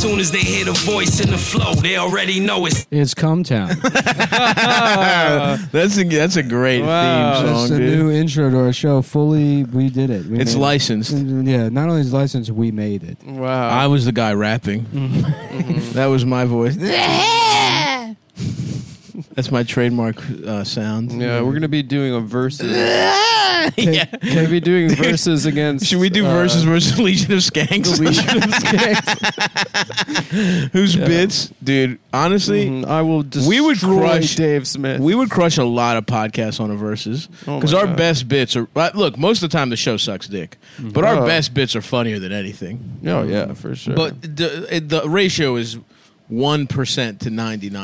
Soon as they hear the voice in the flow, they already know It's Cumtown. That's a great theme song, It's a dude. new intro to our show. We did it. It's licensed. Yeah, not only is it licensed, we made it. Wow. I was the guy rapping. That was my voice. That's my trademark sound. Yeah, we're gonna be doing a versus. Yeah. We're gonna be doing verses against. Should we do versus Legion of Skanks? Whose bits, dude? Honestly, I will destroy we would crush Dave Smith. We would crush a lot of podcasts on a versus because our best bits are. Look, most of the time the show sucks dick, but our best bits are funnier than anything. Oh yeah, for sure. But the ratio is 1% to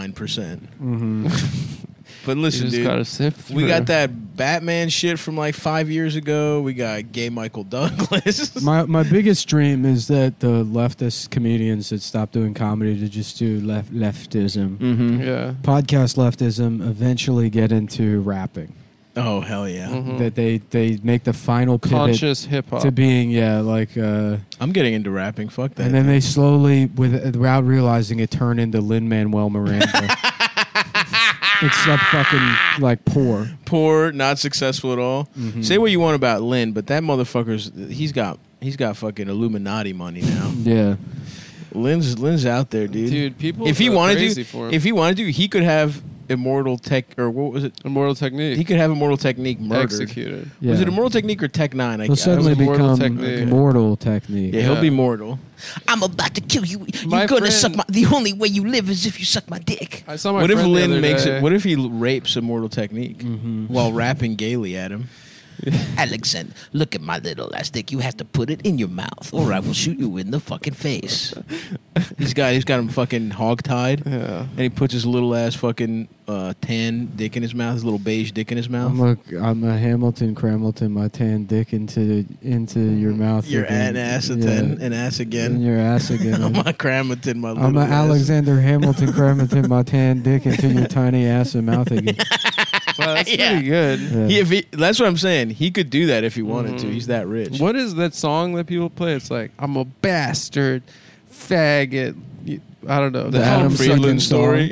99%. But listen, you just dude, gotta sift we through. got that Batman shit from like 5 years ago. We got gay Michael Douglas. My biggest dream is that the leftist comedians that stop doing comedy to just do leftism, Yeah. podcast leftism, eventually get into rapping. Oh hell yeah! That they make the final pivot Conscious hip hop. to being I'm getting into rapping. Fuck that. and then they slowly, without realizing it, turn into Lin-Manuel Miranda. Except fucking like poor, not successful at all. Say what you want about Lin, but that motherfucker's he's got fucking Illuminati money now. Yeah. Lynn's out there, dude. Dude, people if he go wanted crazy to, for him. if he wanted to, he could have Immortal Tech or what was it? Immortal Technique. He could have Immortal Technique murdered. Executed. Yeah. Was it Immortal Technique or Tech 9? He'll suddenly Mortal become Technique. Mortal Technique. Yeah, he'll be mortal. I'm about to kill you. My You're gonna friend- suck my. The only way you live is if you suck my dick. I saw my What if friend the Lin other makes day. it? What if he rapes Immortal Technique while rapping gaily at him? Alexander, look at my little ass dick. You have to put it in your mouth, or I will shoot you in the fucking face. He's got him fucking hogtied, Yeah. and he puts his little ass fucking tan dick in his mouth, his little beige dick in his mouth. I'm a Hamilton Cramilton, my tan dick into your mouth. Your again. ass Yeah. an ass In again. your ass again. I'm a Cramerton, my little I'm a ass. Alexander Hamilton Cramilton, my tan dick into your tiny ass and mouth again. Wow, that's Yeah. pretty good. Yeah. That's what I'm saying. He could do that if he wanted to. He's that rich. What is that song that people play? It's like, I'm a bastard, faggot. I don't know. The Adam Friedland Sucking story.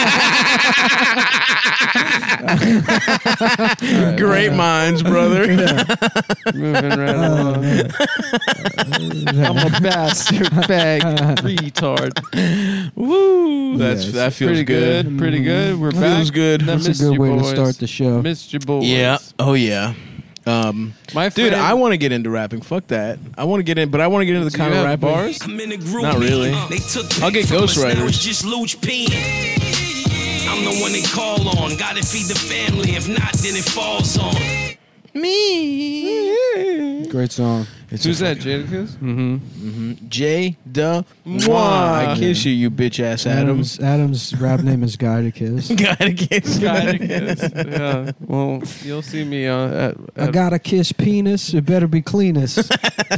Great minds, brother. Moving right along. I'm a bastard, fag, retard. Woo! Yes. That feels Pretty good. Pretty good. We're back. Feels good. That That's missed a good you way to boys. start the show. Missed you boys. Yeah. Oh yeah. My Dude, friend, I want to get into rapping. Fuck that. I want to get in, but I want to get into the Do kind you of have rapping. bars? I'm in a group. Not really. They took I'll get from us, now ghostwriters. it's just Luch peeing. I'm the one they call on. Gotta feed the family. If not, then it falls on Me. Great song. Who's that, Jadakiss? J. Da. I kiss you, you bitch ass Adam. Adam's rap name is Guy to Kiss. Gotta kiss. Yeah. Well, you'll see me at I gotta kiss penis. It better be cleanest.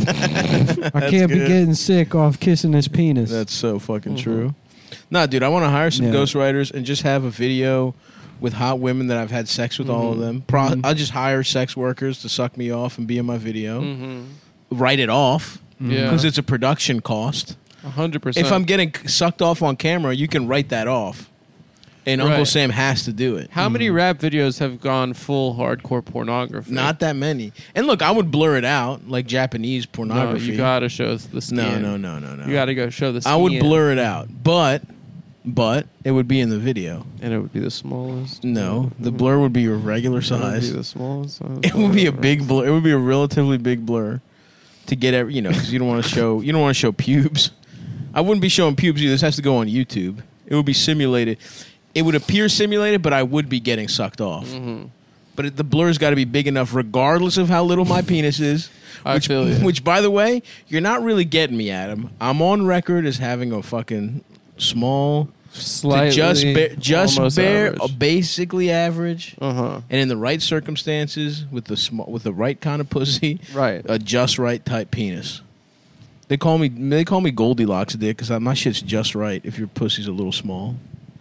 I can't be good. getting sick off kissing his penis. That's so fucking true. Nah, dude, I want to hire some Yeah. ghostwriters and just have a video with hot women that I've had sex with all of them. I'll just hire sex workers to suck me off and be in my video. Write it off Yeah. because it's a production cost. 100%. If I'm getting sucked off on camera, you can write that off. And Uncle Right. Sam has to do it. How many rap videos have gone full hardcore pornography? Not that many. And look, I would blur it out like Japanese No, pornography. you gotta show the skin. No. You gotta go show the skin. I would blur it out, but it would be in the video. And it would be the smallest. No, the blur would be your regular It would be size. the smallest size. It would be a big blur. It would be a relatively big blur to get every, because you don't want to show pubes. I wouldn't be showing pubes either. This has to go on YouTube. It would be simulated. It would appear simulated, but I would be getting sucked off. But the blur's got to be big enough, regardless of how little my penis is. I feel you. Which, by the way, you're not really getting me, Adam. I'm on record as having a fucking small, Slightly, just bare, average. basically average. Uh-huh. And in the right circumstances, with the right kind of pussy, Right. a just right type penis. They call me Goldilocks dick because my shit's just right. If your pussy's a little small,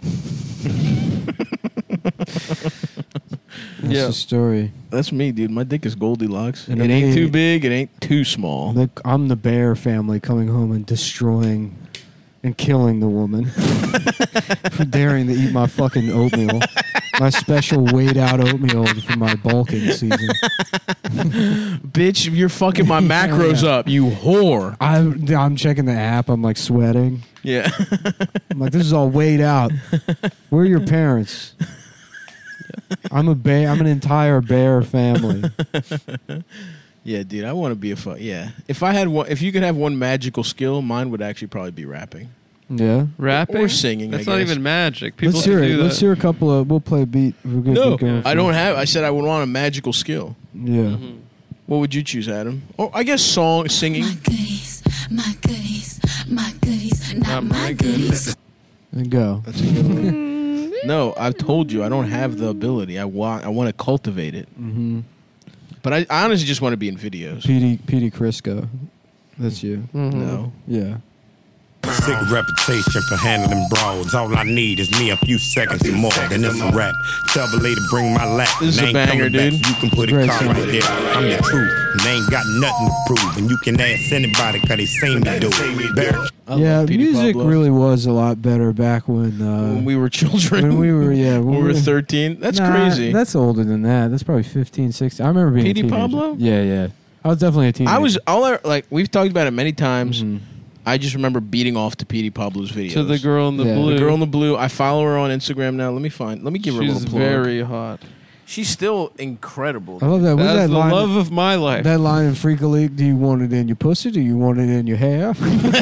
That's Yeah. the story. that's me, dude. My dick is Goldilocks. And it it ain't ain't- too big. It ain't too small. I'm the Bear family coming home and destroying and killing the woman for daring to eat my fucking oatmeal. My special weighed out oatmeal for my bulking season. Bitch, you're fucking my macros up, you whore. I'm checking the app. I'm like sweating. Yeah. I'm like, this is all weighed out. Where are your parents? I'm an entire bear family. Yeah, dude, I want to be yeah. If I had one, if you could have one magical skill, mine would actually probably be rapping. Yeah. Rapping Or singing, That's I not guess. even magic. People Let's hear can it. do that. Let's hear a couple of. We'll play a beat. We're good. No, We're going I for don't it. have. I said I would want a magical skill. Yeah. Mm-hmm. What would you choose, Adam? Oh, I guess singing. My goodies, not my goodies. And go. That's a good one. No, I've told you I don't have the ability. I want to cultivate it. Mm-hmm. But I honestly just want to be in videos. Petey Crisco. That's you. No. Yeah. Sick reputation for handling brawls. All I need is me a few seconds and more. Then it's a rap. Tell the lady bring my lap. This is a And I ain't banger, coming back, dude. so you can put a Great car song. right there. I'm the truth. And they ain't got nothing to prove. And you can ask anybody because they seen me do it. Better I Yeah, love Petey music Pablo. really was a lot better back when we were children. when we were when we were 13. That's Nah, crazy. That's older than that. That's probably 15, 16. I remember being Petey a teenager. Pablo? Yeah. I was definitely a teenager. We've talked about it many times. Mhm. I just remember beating off to Petey Pablo's videos. To the girl in the Yeah. blue. The girl in the blue. I follow her on Instagram now. Let me give her a She's little plug. very hot. She's still incredible. I love that. What's That's that the line? love of my life. That line in Freak a League, do you want it in your pussy? Do you want it in your hair?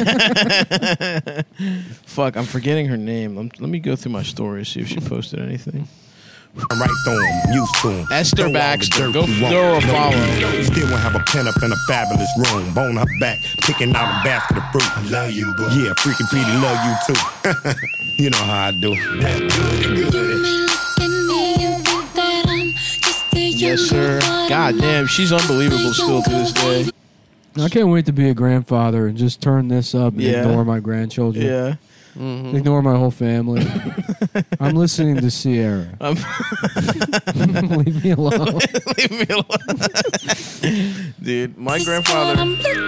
Fuck, I'm forgetting her name. Let me go through my stories, see if she posted anything. right through 'em, used to 'em. Esther Throw all the Baxter. dirt Go you want. throw her a No, follow. Still won't have a pen up in a fabulous room. Bone her back, picking out a basket of fruit. I love you, boo. Yeah, freaking Petey love you too. You know how I do. Yes, sir. God damn, she's unbelievable still to this day. I can't wait to be a grandfather and just turn this up and Yeah. ignore my grandchildren. Yeah. Ignore my whole family. I'm listening to Sierra. Leave me alone. Leave me alone. Dude, my grandfather.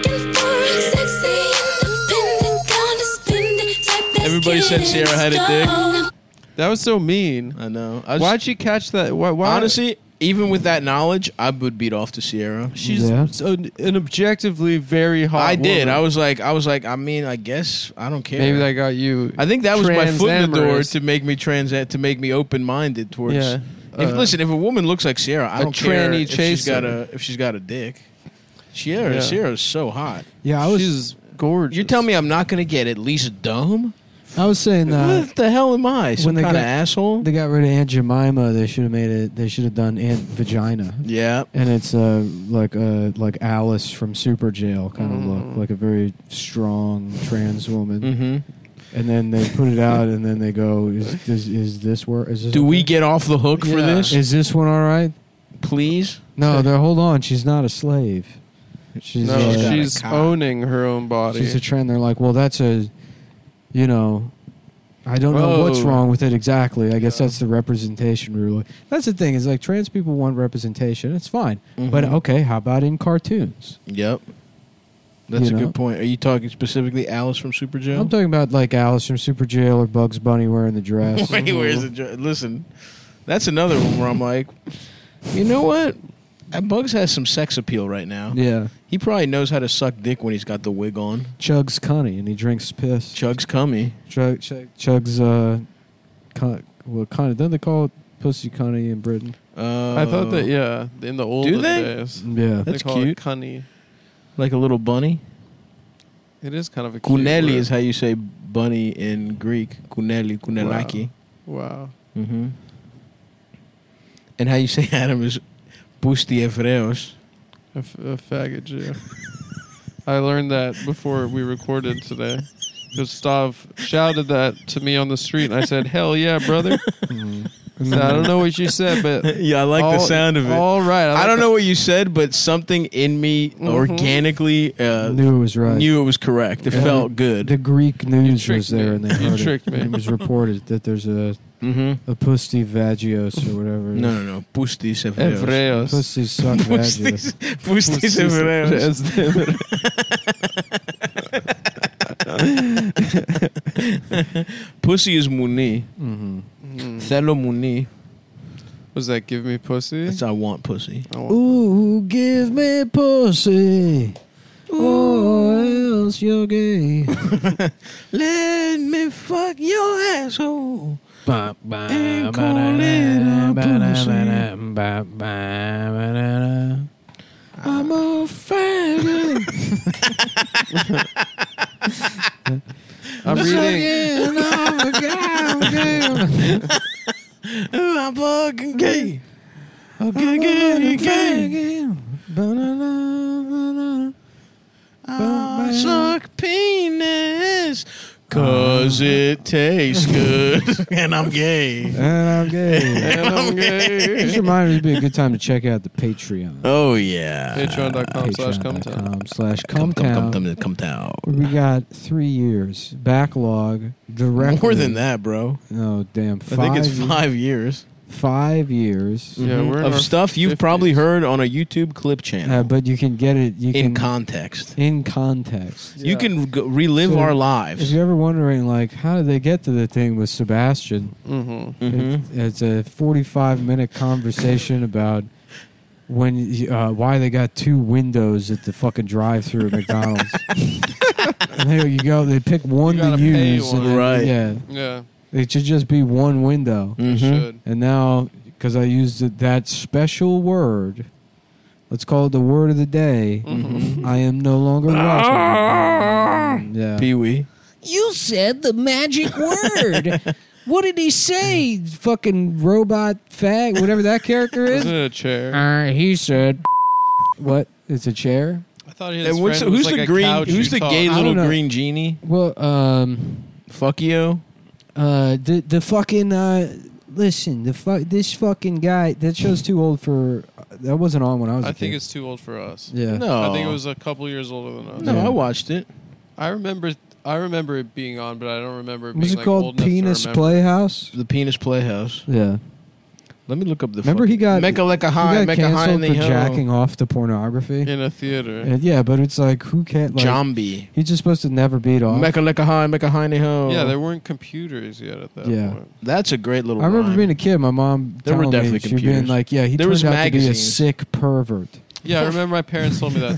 Everybody said Sierra had a dick. That was so mean. I know. Why'd she catch that? Why? Honestly, even with that knowledge, I would beat off to Sierra. she's Yeah. an objectively very hot. I did. woman. I was like, I mean, I guess I don't care. Maybe that got you. I think that was my foot in the door transamorous. to make me to make me open minded towards. Yeah. Listen, if a woman looks like Sierra, I a don't care tranny if she's got chaser. if she's got a dick. Yeah. Sierra's so hot. Yeah, I She's gorgeous. You tell me I'm not going to get at least a dome? was saying that What the hell am I? Some when they kind of got- asshole? they got rid of Aunt Jemima. They should have made it. They should have done Aunt Vagina. Yeah. And it's like Alice from Super Jail kind of look, like a very strong trans woman. Mm-hmm. And then they put it out, and then they go, "Is this work? Is this Do we okay? get off the hook for Yeah. this? Is this one all right?" Please? No, hold on. She's not a slave. She's No, She's got a she's cock. owning her own body. she's a trend. They're like, well, that's I don't know what's Whoa. wrong with it exactly. I guess that's the representation rule. That's the thing. Is like trans people want representation. It's fine, but okay, how about in cartoons? Yep. That's You a know? good point. Are you talking specifically Alice from Super Jail? I'm talking about like Alice from Super Jail or Bugs Bunny wearing the dress. Wait, where's the listen, that's another one where I'm like, you know what? That Bugs has some sex appeal right now. Yeah, He probably knows how to suck dick when he's got the wig on. chugs cunny and he drinks piss. Chugs cummy. Chugs what kind of? Don't they call it pussy cunny in Britain? I thought that in the olden they? days Yeah, they That's call cute. it cunny. Like a little bunny. It is kind of a cute Kuneli word. is how you say bunny in Greek. Kuneli, kunelaki. Wow. Mm-hmm. And how you say Adam is Pusti Evreos. A faggot Jew. I learned that before we recorded today. Gustav shouted that to me on the street, and I said, "Hell yeah, brother!" So I don't know what you said, but Yeah, I like the sound of it. All right, I don't know what you said, but something in me organically knew it was right. knew it was correct. It felt good. The Greek news tricked was there, me. and they You heard tricked it. me. And it was reported that there's a Mm-hmm. pussy vagios or whatever. No. Pusti Evreos. Hebreos. Pussy suck vagios. Pusti Evreos. Pussy is muni. Thelo muni. Was that give me pussy? That's I want pussy. I want- Ooh, give me pussy. Or else you're gay. Let me fuck your asshole. And call it a pussy. I'm a faggot. I'm reading. I'm fucking gay. Gay. I suck penis 'cause it tastes good. And I'm gay. And I'm gay. And I'm gay. This reminded me it'd be a good time to check out the Patreon. Oh, yeah. Patreon.com/cumtown. Come down. We got 3 years backlog directly. More than that, bro. No, damn. I think it's 5 years. 5 years. Yeah, we're in of our stuff you've 50s. probably heard on a YouTube clip channel. But you can get it. You in can, context. in context. You can relive So, our If lives. you're ever wondering, like, how did they get to the thing with Sebastian? Mm-hmm. It's a 45-minute conversation about when why they got 2 windows at the fucking drive-through at McDonald's. And there you go. They pick one You to gotta pay use. one. And then, Right. Yeah. Yeah, It should just be one window. we should. And now, because I used that special word, let's call it the word of the day. I am no longer watching. Yeah. Pee-wee. You said the magic word. What did he say? Fucking robot fag, whatever that character is. Isn't it a chair? He said, "What? It's a chair." I thought his And friend who's was the like a green? couch Who's you the talk- gay I little don't know. green genie? Well, Fuck you. the fucking listen, this fucking guy. That show's too old for. That wasn't on when I was. I a think kid. it's too old for us. Yeah. No, I think it was a couple years older than us. No, Yeah. I watched it. I remember it being on, but I don't remember it being Was it like called old enough to Penis remember. Playhouse? The Penis Playhouse. Yeah. Let me look up the. Remember he got Mecca like a high, he got Mecca high in canceled the for hill. jacking off to pornography. in a theater. And yeah, but it's like who can't like Jambi. he's just supposed to never beat off. Mecca like a high, Mecca high in the hill. Yeah, there weren't computers yet at that Yeah. point. That's a great little. I remember rhyme. being a kid, my mom There were telling me definitely she being computers. like, yeah, he There turned was out to be a magazines. sick pervert. Yeah, I remember my parents told me that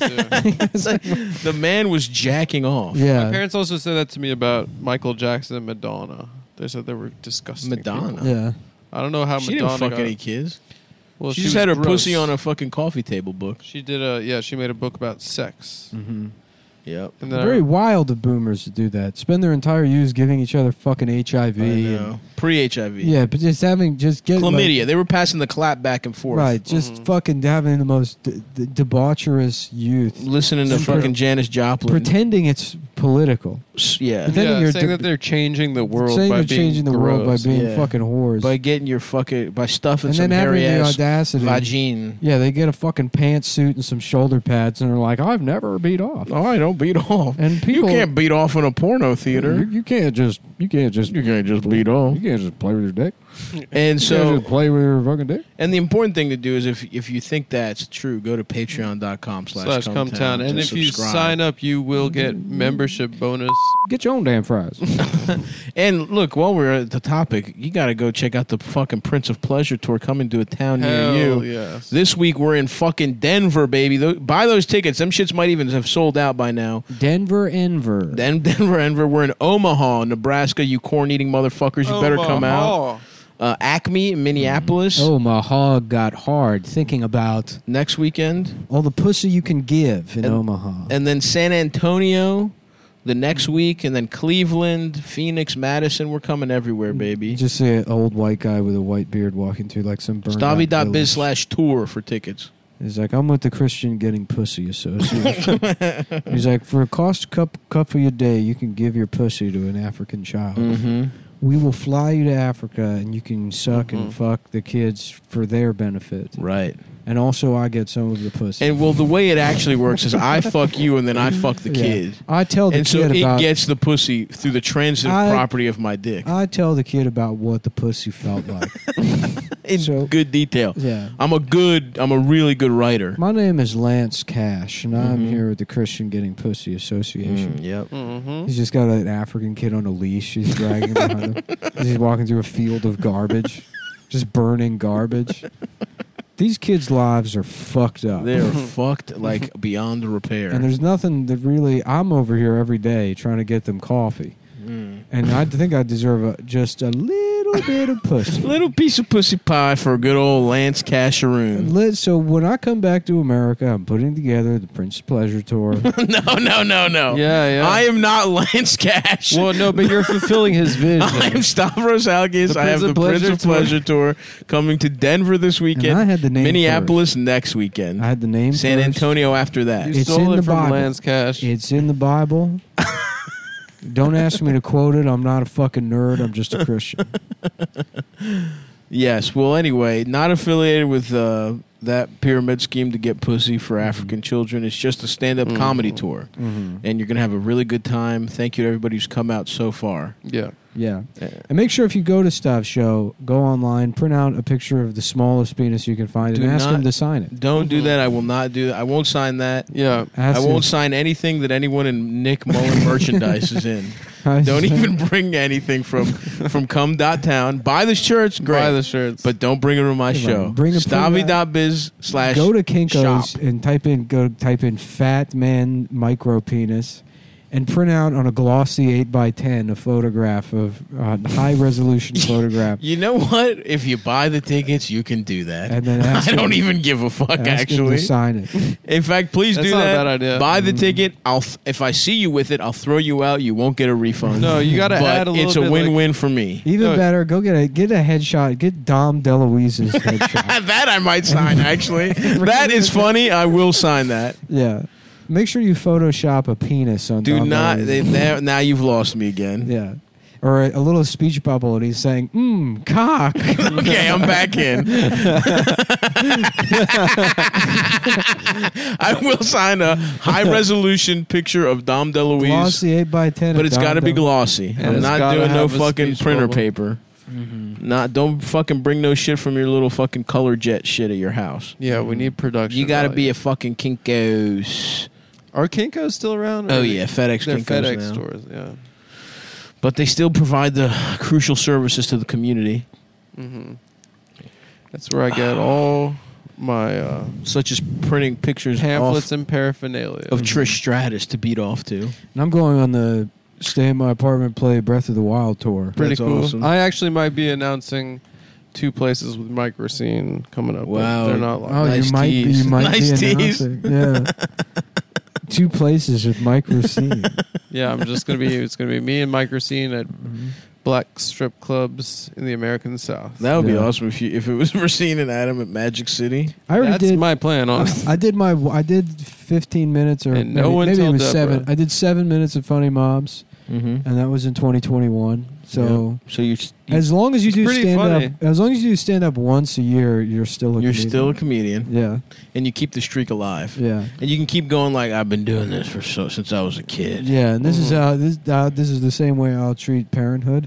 too. The man was jacking off. Yeah. My parents also said that to me about Michael Jackson and Madonna. They said they were disgusting. Madonna? people. Yeah. I don't know how She Madonna didn't fuck got any it. kids. Well, She she just was had her gross. pussy on a fucking coffee table book. She did she made a book about sex. Mm-hmm. Yep. And then Very wild of boomers to do that. Spend their entire youth giving each other fucking HIV. I and- know. Pre-HIV. yeah, but just get Chlamydia. They were passing the clap back and forth. Right, just fucking having the most debaucherous youth. Listening to Super- fucking Janis Joplin. Pretending it's political. Yeah. But then yeah, you're saying de- that they're changing the world Saying by you're being changing the world by gross. being Yeah. fucking whores. By getting your fucking by stuffing and some then having hairy the ass audacity. vagine. Yeah, they get a fucking pantsuit and some shoulder pads and they're like, I've never beat off. All right, don't beat off. And people you can't beat off in a porno theater. You can't just You can't just beat off. you can't just play with your dick. And You can't so, just play with your fucking dick. and the important thing to do is if you think that's true, go to patreon.com/cumtown And if you sign up, you will get membership bonus. Get your own damn fries. And look, while we're at the topic, you got to go check out the fucking Prince of Pleasure tour coming to a town Hell near you. yes. This week we're in fucking Denver, baby. Buy those tickets. Them shits might even have sold out by now. Denver, Enver. Denver. We're in Omaha, Nebraska. You corn-eating motherfuckers, you better come out. Acme in Minneapolis Omaha got hard thinking about next weekend, all the pussy you can give in Omaha. and then San Antonio the next week, and then Cleveland, Phoenix, Madison. We're coming everywhere, baby. Just see an old white guy with a white beard walking through like some burned out village. Stavi.biz/tour for tickets. He's like, I'm with the Christian Getting Pussy Association. He's like, for a cost cup of your day, you can give your pussy to an African child. Mm-hmm. We will fly you to Africa, and you can suck and fuck the kids for their benefit. Right. And also, I get some of the pussy. And well, the way it actually works is I fuck you, and then I fuck the Yeah. kid. I tell the And so kid it about. gets the pussy through the transitive property of my dick. I tell the kid about what the pussy felt like. in So- good detail. Yeah. I'm a really good writer. My name is Lance Cash, and I'm Mhm. here with the Christian Getting Pussy Association. Yep. Mm-hmm. He's just got an African kid on a leash. He's dragging behind him. He's walking through a field of garbage, just burning garbage. These kids' lives are fucked up. They're fucked like beyond repair. And there's nothing that really. I'm over here every day trying to get them coffee, and I think I deserve just a little bit of pussy. Little piece of pussy pie for a good old Lance Casheroon. So when I come back to America, I'm putting together the Prince of Pleasure tour. No. Yeah. I am not Lance Cash. Well, no, but you're fulfilling his vision. I am Stavros Algis. The I have Prince the of Prince Pleasure of Pleasure tour coming to Denver this weekend. And I had the name Minneapolis next weekend. I had the name San first. Antonio after that. You It's stole in it the from Bible. Lance Cash. It's in the Bible. Don't ask me to quote it. I'm not a fucking nerd. I'm just a Christian. Yes. Well, anyway, not affiliated with that pyramid scheme to get pussy for Mm-hmm. African children. It's just a stand-up comedy tour, and you're gonna have a really good time. Thank you to everybody who's come out so far. Yeah. Yeah. And make sure if you go to Stav's show, go online, print out a picture of the smallest penis you can find, Do and ask not- him to sign it. Don't do that. I will not do that. I won't sign that. Yeah. Ask I won't him- sign anything that anyone in Nick Mullen merchandise is in. Don't even bring anything from cum.town. Buy the shirts, great. Buy the shirts. But don't bring it to my Come on, show. bring a Stavi.biz/ Go to Kinko's shop. and type in fat man micro penis, and print out on a glossy 8x10 a photograph of high resolution photograph. You know what? If you buy the tickets, you can do that. And then ask I him- don't even give a fuck, Ask him actually. to sign it. In fact, please That's do not a that. bad idea. Buy the ticket. If I see you with it, I'll throw you out. You won't get a refund. No, you got to but add a little it's a bit. win-win for me. Even No. better, go get a headshot. Get Dom DeLuise's headshot. That I might sign, actually. That is funny. I will sign that. Yeah. Make sure you Photoshop a penis on Do Dom not. DeLuise. Now you've lost me again. Yeah. Or a little speech bubble, and he's saying, cock. Okay, I'm back in. I will sign a high-resolution picture of Dom DeLuise, Glossy 8x10. but it's got to be glossy. And I'm it's not gotta doing no have a fucking speech printer bubble. paper. Don't fucking bring no shit from your little fucking color jet shit at your house. Yeah, we need production. You got to be value. a fucking Kinko's. Are Kinkos still around? Oh Or yeah, FedEx they're Kinko's FedEx now. stores. Yeah. But they still provide the crucial services to the community, That's where I get all my such as printing pictures pamphlets off and paraphernalia. of Trish Stratus to beat off to. And I'm going on the Stay in My Apartment, Play Breath of the Wild tour. Pretty That's cool. awesome. I actually might be announcing 2 places with Mike Racine coming up. but Wow. they're not live. Oh, Nice you might tease. you might Nice be tease. announcing. Yeah. 2 places with Mike Racine. Yeah, I'm just gonna be. It's gonna be me and Mike Racine at black strip clubs in the American South. That would be Yeah. awesome if it was Racine and Adam at Magic City. I already That's did. my plan. Honestly. I did 15 minutes or And maybe, no one maybe it told was Deborah. 7. I did 7 minutes of Funny Mobs, Mm-hmm. and that was in 2021. So So you as long as you do pretty stand funny. up, as long as you do stand up once a year, you're still a you're comedian. still a comedian, Yeah, and you keep the streak alive. yeah, And you can keep going like I've been doing this since I was a kid. yeah. And this is how this is the same way I'll treat Parenthood.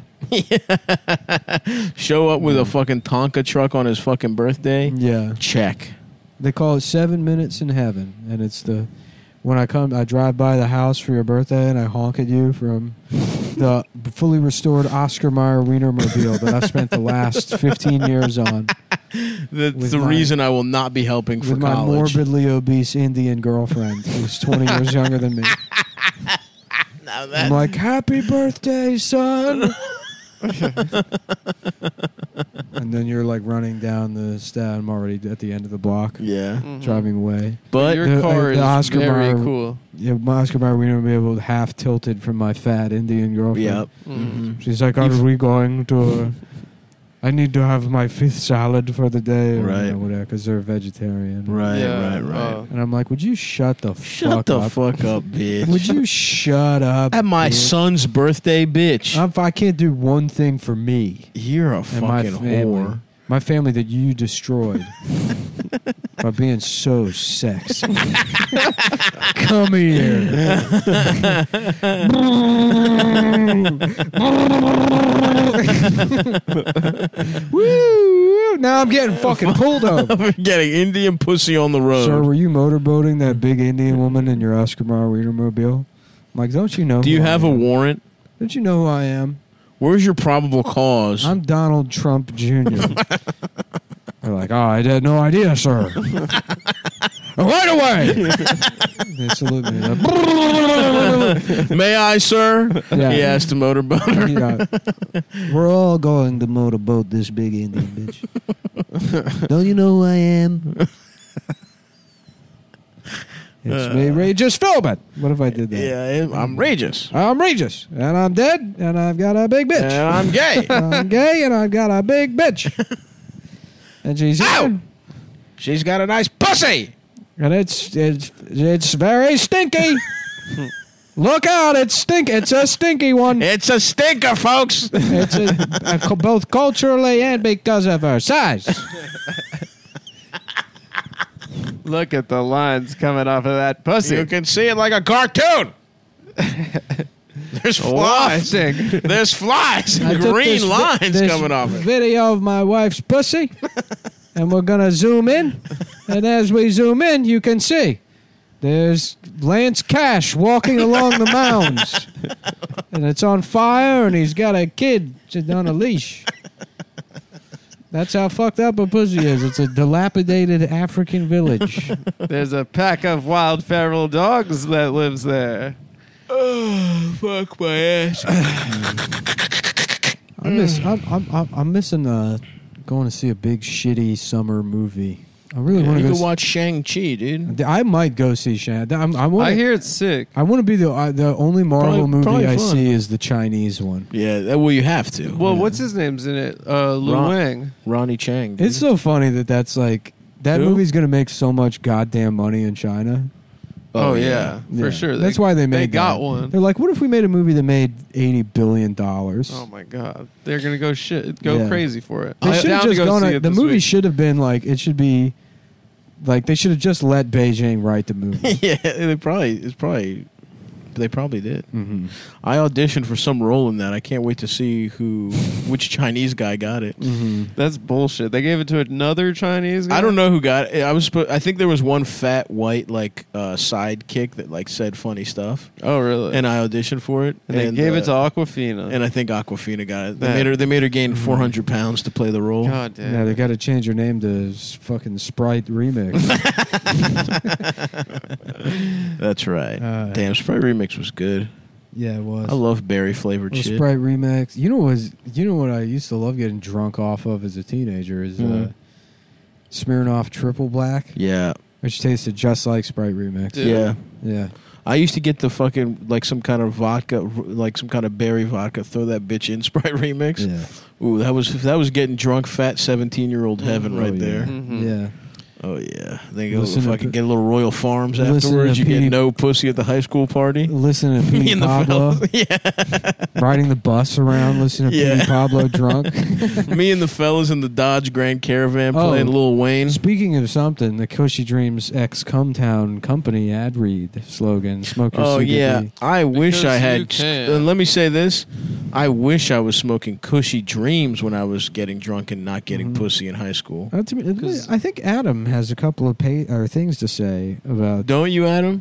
Show up with a fucking Tonka truck on his fucking birthday. Yeah, Check. they call it 7 minutes in heaven, and it's the when I drive by the house for your birthday, and I honk at you from the fully restored Oscar Mayer Wienermobile that I've spent the last 15 years on That's With the my- reason I will not be helping for with my college. morbidly obese Indian girlfriend who's 20 years younger than me. Now I'm like, happy birthday, son. And then you're like running down the stairs. I'm already at the end of the block, yeah, driving away. but your car the is Oscar very Mayer- cool. Yeah, my Oscar Mayer Wienermobile half tilted from my fat Indian girlfriend. yep. Mm. She's like, are we going to... I need to have my 5th salad for the day. Or Right. whatever, because they're vegetarian. Right, Yeah, right. And I'm like, would you shut the Shut fuck the up? fuck up, bitch. Would you shut up? At my bitch? son's birthday, bitch. I can't do one thing for me You're a and my fucking family. whore. My family that you destroyed. by being so sexy. Come here. Woo! Now I'm getting fucking pulled over. Getting Indian pussy on the road. Sir, were you motorboating that big Indian woman in your Oscar Mayer Wienermobile? I'm like, don't you know? Do you have a war? warrant? Don't you know who I am? Where's your probable cause? I'm Donald Trump Jr. They're like, oh, I had no idea, sir. Right away! They salute me. May I, sir? Yeah. He asked the motorboater. Yeah. We're all going to motorboat this big Indian bitch. Don't you know who I am? It's me, Regis Philbin. What if I did that? Yeah, I'm Regis. I'm Regis, and I'm dead, and I've got a big bitch. And I'm gay. I'm gay, and I've got a big bitch. And she's Ow! She's got a nice pussy. and it's very stinky. Look out! It's a stinky one. It's a stinker, folks. It's both culturally and because of her size. Look at the lines coming off of that pussy. You can see it like a cartoon. There's flies. Wafting. There's flies. I took Green lines this coming off it. video of my wife's pussy, and we're gonna zoom in. And as we zoom in, you can see there's Lance Cash walking along the mounds, and it's on fire, and he's got a kid on a leash. That's how fucked up a pussy is. It's a dilapidated African village. There's a pack of wild feral dogs that lives there. Oh, fuck my ass. I'm missing going to see a big shitty summer movie. I really want to You go can watch Shang-Chi, dude. I might go see Shang. I hear it's sick. I want to be the only Marvel movie probably I fun. see is the Chinese one. Yeah, well, you have to. Well, what's his name's in it? Lu Wang. Ronnie Chang. Dude. It's so funny that's like that Who? movie's gonna make so much goddamn money in China. Oh, yeah, for Yeah. sure. That's why they made They got that. one. They're like, what if we made a movie that made $80 billion? Oh my god, they're gonna go Yeah. crazy for it. They I'm should have down to just go gone. see it The this movie week. should have been like it should be. Like they should have just let Beijing write the movie. Yeah, they probably did. Mm-hmm. I auditioned for some role in that. I can't wait to see which Chinese guy got it. Mm-hmm. That's bullshit. They gave it to another Chinese guy? I don't know who got it. I think there was one fat white sidekick that like said funny stuff, Oh, really? and I auditioned for it. And they gave it to Aquafina. and I think Aquafina got it. That- They made her gain 400 pounds to play the role. God damn. Yeah, they got to change your name to fucking Sprite Remix. That's right. Damn, Sprite Remix was good. Yeah, it was. I love berry flavored Well, shit. Sprite Remix. You know what I used to love getting drunk off of as a teenager is Smirnoff Triple Black, Yeah, which tasted just like Sprite Remix. Dude. yeah. Yeah. I used to get the fucking some kind of vodka, like some kind of berry vodka. Throw that bitch in Sprite Remix. Yeah. Ooh, that was getting drunk, fat 17-year-old heaven right Oh, yeah. there. Mhm. Yeah. Oh yeah, then go Listen to fucking P- get a little Royal Farms Listen afterwards. to You get Petey- no pussy at the high school party. Listen to Me Petey and the Pablo. fellas, yeah. Riding the bus around, listening to Yeah. Petey Pablo drunk. Me and the fellas in the Dodge Grand Caravan Oh. playing Lil Wayne. Speaking of something, the Cushy Dreams X Cumtown Company ad read slogan: "Smoke your Oh CBD." yeah, I wish I Because had. you can. And let me say this: I wish I was smoking Cushy Dreams when I was getting drunk and not getting pussy in high school. I think Adam has a couple of things to say about. Don't you, Adam?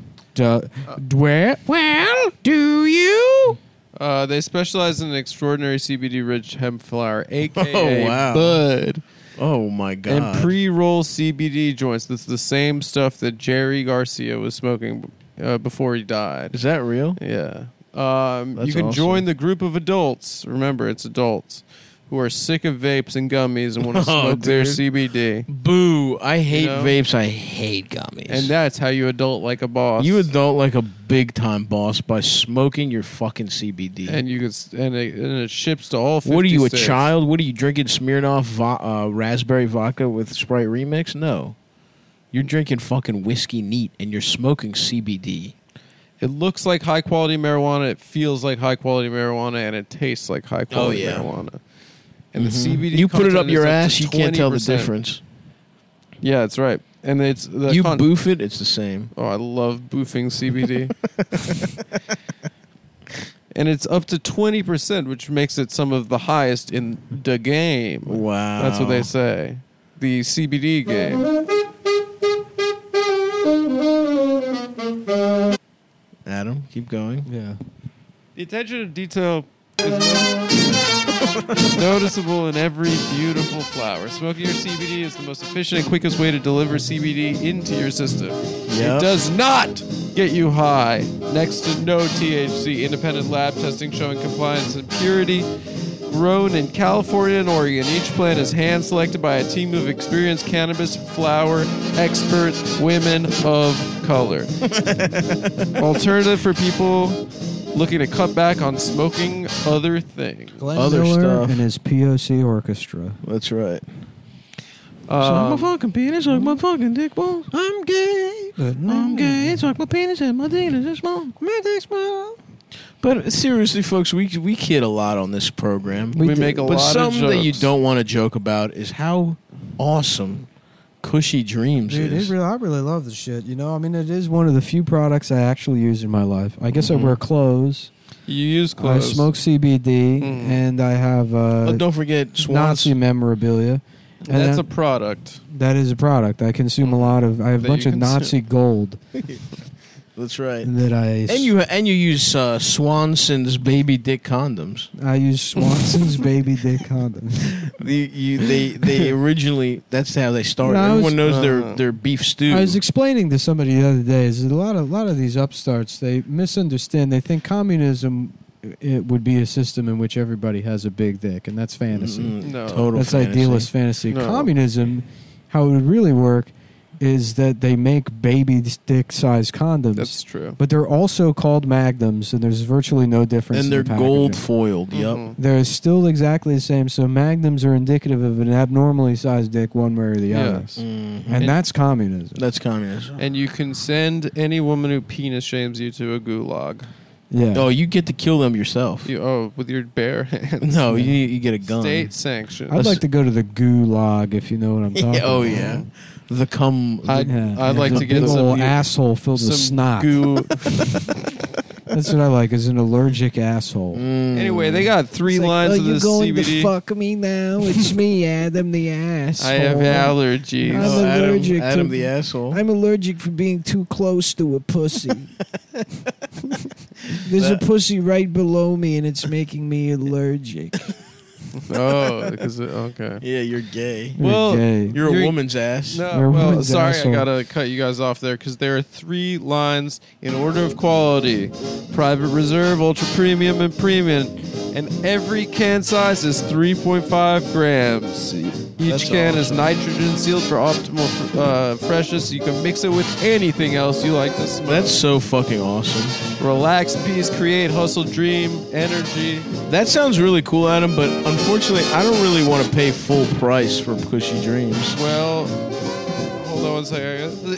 Well, do you? They specialize in extraordinary CBD-rich hemp flower, a.k.a. Oh, wow. bud, Oh my god! and pre-roll CBD joints. That's the same stuff that Jerry Garcia was smoking before he died. Is that real? Yeah. That's You can awesome. join the group of adults. Remember, it's adults who are sick of vapes and gummies and want to Oh, smoke their dude. CBD. Boo! I hate know? vapes. I hate gummies. And that's how you adult like a boss. you adult like a big time boss by smoking your fucking CBD. and you could and it ships to all 50 what are you, a states. child? What are you drinking? Smirnoff raspberry vodka with Sprite Remix? No, you're drinking fucking whiskey neat, and you're smoking CBD. It looks like high quality marijuana. It feels like high quality marijuana, and it tastes like high quality yeah. marijuana. And the CBD, You put it up content your is ass, to you can't tell the 20%. difference. Yeah, that's right. And it's the You boof it, it's the same. Oh, I love boofing CBD. And it's up to 20%, which makes it some of the highest in the game. Wow. That's what they say. The CBD game. Adam, keep going. Yeah. The attention to detail is noticeable in every beautiful flower. Smoking your CBD is the most efficient and quickest way to deliver CBD into your system. Yep. It does not get you high. Next to no THC. Independent lab testing showing compliance and purity. Grown in California and Oregon, each plant is hand-selected by a team of experienced cannabis flower expert women of color. Alternative for people looking to cut back on smoking other things. Glenn Other Miller stuff. and his POC orchestra. That's right. Suck my fucking penis, suck my fucking dick balls. I'm gay, but I'm gay. Suck my penis and my penis is small. My dick's small. But seriously, folks, we kid a lot on this program. We make a lot of But something that you jokes. don't want to joke about is how awesome Cushy Dreams Dude, is. I really love this shit. You know, I mean, it is one of the few products I actually use in my life. I guess I wear clothes. You use clothes. I smoke CBD, and I have Don't forget Swans. Nazi memorabilia. And That's that, a product. that is a product. I consume a lot of. I have a That bunch you of consume. Nazi gold That's right. that I. And you use Swanson's baby dick condoms. I use Swanson's baby dick condom. They originally, that's how they started. No, I was- Everyone knows their beef stew. I was explaining to somebody the other day is that a lot of these upstarts, they misunderstand. They think communism it would be a system in which everybody has a big dick, and that's fantasy. No. Total That's fantasy. idealist fantasy. No. Communism, how it would really work, is that they make baby dick sized condoms. That's true. But they're also called magnums, and there's virtually no difference. And in they're the gold packaging. foiled. Yep. Mhm. They're still exactly the same. So magnums are indicative of an abnormally sized dick, one way or the other. Yes. And that's communism. That's communism. And you can send any woman who penis shames you to a gulag. Yeah. Oh, you get to kill them yourself. With your bare hands. No, you get a gun. State sanctioned. I'd like to go to the gulag if you know what I'm talking Yeah, about. oh yeah. The cum. I'd like The to get big some old asshole filled with some snot. goo. That's what I like. Is an allergic asshole. Anyway, they got three lines of this CBD. fuck me now? It's me, Adam the ass. I have allergies. I'm Oh, allergic Adam to- the asshole. I'm allergic for being too close to a pussy. There's a pussy right below me, and it's making me allergic. Oh, because okay. Yeah, you're gay. Well, gay. You're a You're- woman's ass. No, You're a well, woman's sorry, asshole. I gotta cut you guys off there because there are three lines in order of quality: private reserve, ultra premium, and premium. And every can size is 3.5 grams. Each That's can is awesome. nitrogen sealed for optimal freshness. You can mix it with anything else you like to smoke. That's so fucking awesome. Relax, peace, create, hustle, dream, energy. That sounds really cool, Adam, but unfortunately, I don't really want to pay full price for Cushy Dreams. Well, hold on one second.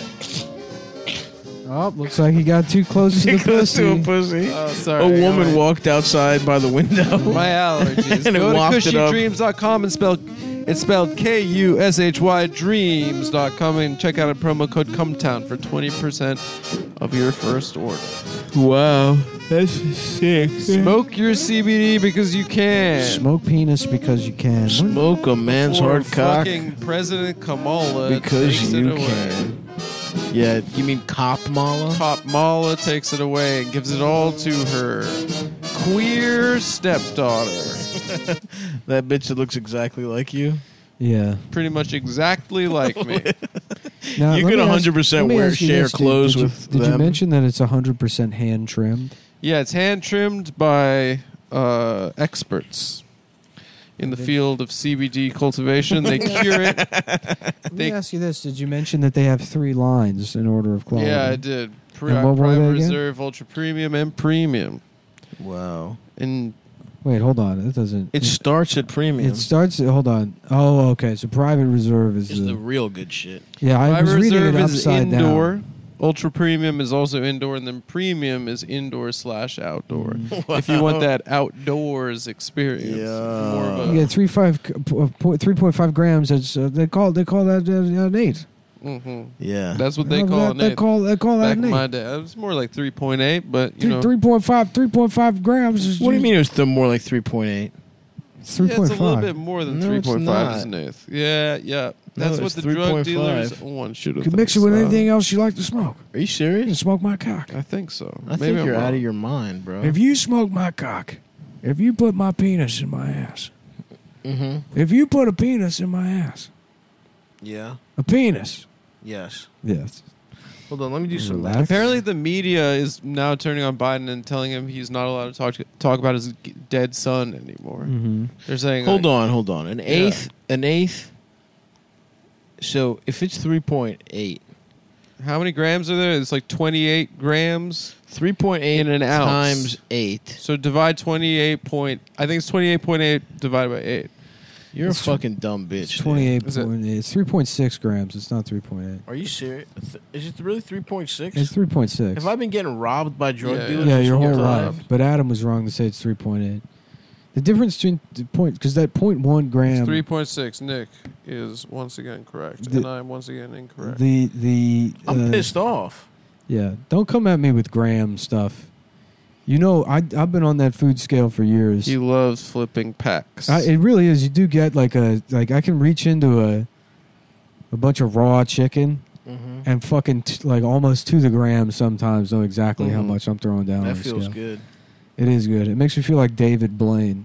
Oh, looks like he got too close to the Close to a pussy. pussy. Oh, sorry. A woman My- walked outside by the window. My allergies. And it Go to wafted up. cushydreams.com and it's spelled K-U-S-H-Y dreams.com and check out a promo code CUMTOWN for 20% of your first order. Wow, that's sick. Smoke your CBD because you can. Smoke penis because you can. Smoke a man's Or hard cock fucking President Kamala because takes you it away. can. Yeah, you mean Cop Mala? Pop Mala takes it away and gives it all to her queer stepdaughter. That bitch that looks exactly like you. Yeah. Pretty much exactly like me. Now, You let could me ask- 100% let me wear ask you share this, dude. clothes Did you- with Did you them. mention that it's 100% hand trimmed? Yeah, it's hand trimmed by experts in the field of CBD cultivation. They cure it. Let me ask you this: did you mention that they have 3 lines in order of quality? Yeah, I did. And what were Private they again? Reserve, Ultra Premium, and Premium. Wow. And Wait, hold on. It doesn't. It starts at premium. It starts. Hold on. Oh, okay. So private reserve is It's the real good shit. Yeah, I Private was reading Reserve it is upside indoor. down. Ultra premium is also indoor, and then premium is indoor/outdoor. Mm. If you want that outdoors experience, Yeah. more of You a, get 3.5 grams. It's they call that an 8. Yeah. that's what they call They it. call Back that in an 8. my day, it was more like 3.8, but you know, 3.5 grams is What do you mean it was more like 3.8? 3.5. yeah, it's a little bit more than No, it's 3.5 not. is an eighth. Yeah. That's No, what it's the drug 3.5. dealers want you to You can think. mix it with so. anything else you like to smoke. Are you You can serious? smoke my cock. I think so. I Maybe think I'm you're wrong. out of your mind, bro. If you smoke my cock, if you put my penis in my ass, Mm-hmm. if you put a penis in my ass, Yeah. a penis. Yes. Yes. Hold on. Let me do some Relax. math. Apparently, the media is now turning on Biden and telling him he's not allowed to talk about his dead son anymore. Mm-hmm. They're saying, Hold on. An eighth. So if it's 3.8, how many grams are there? It's like 28 grams. 3.8 In an ounce. times 8. So divide 28 point. I think it's 28.8 divided by 8. You're a fucking dumb bitch. It's dude. 28.8. It's 3.6 grams. It's not 3.8. Are you serious? Is it really 3.6? It's 3.6. Have I been getting robbed by drug Yeah, dealers? Yeah, this your whole time? life. But Adam was wrong to say it's 3.8. The difference between the point, because that 0.1 gram. 3.6. Nick is once again correct, The- and I'm once again incorrect. I'm pissed off. Yeah, don't come at me with gram stuff. You know, I've been on that food scale for years. He loves flipping packs. It really is. You do get like I can reach into a bunch of raw chicken Mm-hmm. and fucking like almost to the gram sometimes know exactly how Mhm. much I'm throwing down. That on the feels scale. good. It is good. It makes me feel like David Blaine.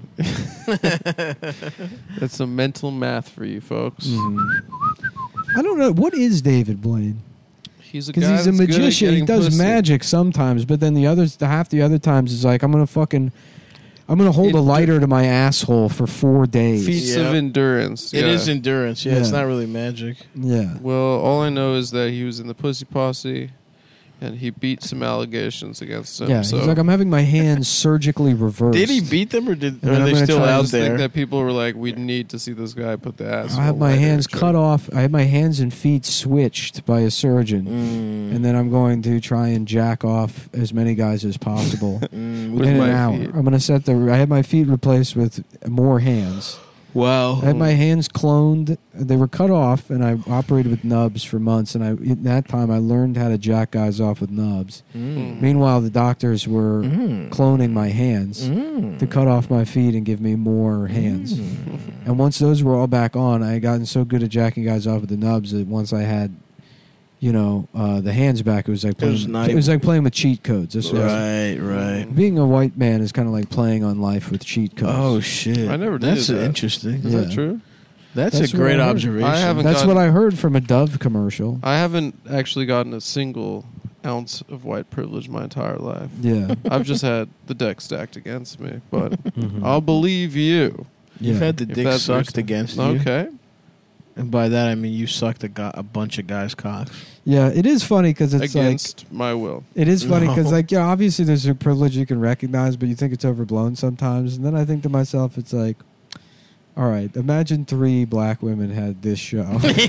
That's some mental math for you folks. Mhm. I don't know what is David Blaine. He's a guy Because he's a that's good at magician. He getting does pussy. magic sometimes, but then half the other times is like I'm gonna hold a lighter to my asshole for 4 days. Feats Yeah. of endurance. It yeah. is endurance. Yeah, it's Yeah. not really magic. Yeah. Well, all I know is that he was in the Pussy Posse, and he beat some allegations against him. Yeah, so he's like, I'm having my hands surgically reversed. Did he beat them, or And then are I'm they gonna still try to I out just think there? that people were like, we need to see this guy put the ass. I have my hands cut off. I have my hands and feet switched by a surgeon, and then I'm going to try and jack off as many guys as possible With in my an hour. feet. I'm going to I had my feet replaced with more hands. Wow. I had my hands cloned. They were cut off, and I operated with nubs for months. And in that time, I learned how to jack guys off with nubs. Meanwhile, the doctors were cloning my hands to cut off my feet and give me more hands. And once those were all back on, I had gotten so good at jacking guys off with the nubs that once I had, the hands back, it was like playing with cheat codes. That's what it was. Right. Being a white man is kind of like playing on life with cheat codes. Oh shit! I never That's did that. interesting. Is Yeah. that true? That's That's a what great I heard. observation. I haven't That's gotten- what I heard from a Dove commercial. I haven't actually gotten a single ounce of white privilege my entire life. Yeah. I've just had the deck stacked against me, but Mhm. I'll believe you. You've Yeah. had the If dick that's what you're sucked saying. against you, Okay. and by that I mean you sucked a bunch of guys' cocks. Yeah, it is funny because it's Against my will. it is funny because No. obviously there's a privilege you can recognize, but you think it's overblown sometimes. And then I think to myself, it's like, all right, imagine 3 black women had this show.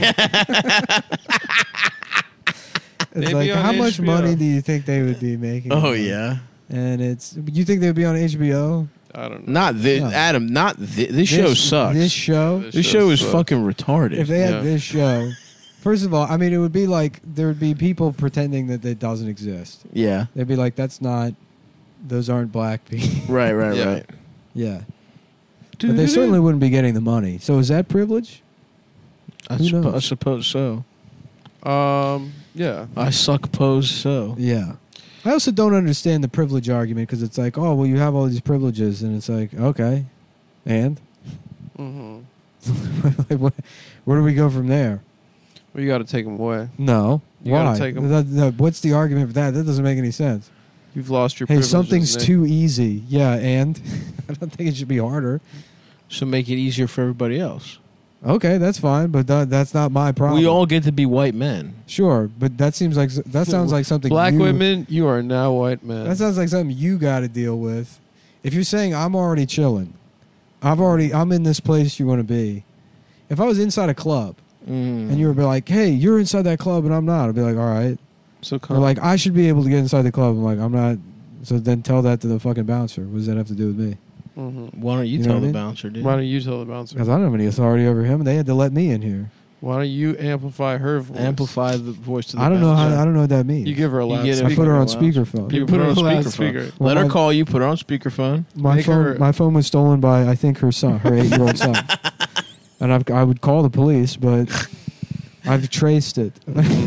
It's They'd like, be on how much HBO. money do you think they would be making? Oh yeah, And you think they'd be on HBO? I don't know. not this, No. Adam. Not this show sucks. This show? This This show is sucks. fucking retarded. If they had Yeah. this show, first of all, I mean, it would be like there would be people pretending that it doesn't exist. yeah, They'd be like, those aren't black people. right, Yeah. right. Yeah. But they certainly wouldn't be getting the money. So is that privilege? Who knows? I suppose so. Yeah. I suppose so. Yeah. I also don't understand the privilege argument because it's like, oh, well, you have all these privileges. And it's like, okay. And? Mm-hmm. Like, where do we go from there? Well, you got to take them away. No. You Why? gotta take 'em. What's the argument for that? That doesn't make any sense. You've lost your Hey, privileges, something's Nick. too easy. Yeah, and? I don't think it should be harder. So make it easier for everybody else. Okay, that's fine, but that's not my problem. We all get to be white men. Sure, but that sounds like something Black you- women, you are now white men. That sounds like something you got to deal with. If you're saying I'm already chilling, I'm in this place you want to be. If I was inside a club and you were like, "Hey, you're inside that club and I'm not," I'd be like, "All right." So They're like, I should be able to get inside the club. I'm like, I'm not. So then tell that to the fucking bouncer. What does that have to do with me? Why don't you, You know tell what I the mean? bouncer, dude? why don't you tell the bouncer? Because I don't have any authority over him. They had to let me in here. Why don't you amplify her voice? Amplify the voice to the I don't know bouncer. how. I don't know what that means. You give her a You loud get it. I speaker. put her on Loud. speakerphone. You put her on loudspeaker. speakerphone. Well, Let her my- call you. Put her on speakerphone. My Make phone. her- My phone was stolen by I think her son, her 8-year-old son. And I would call the police, but I've traced it.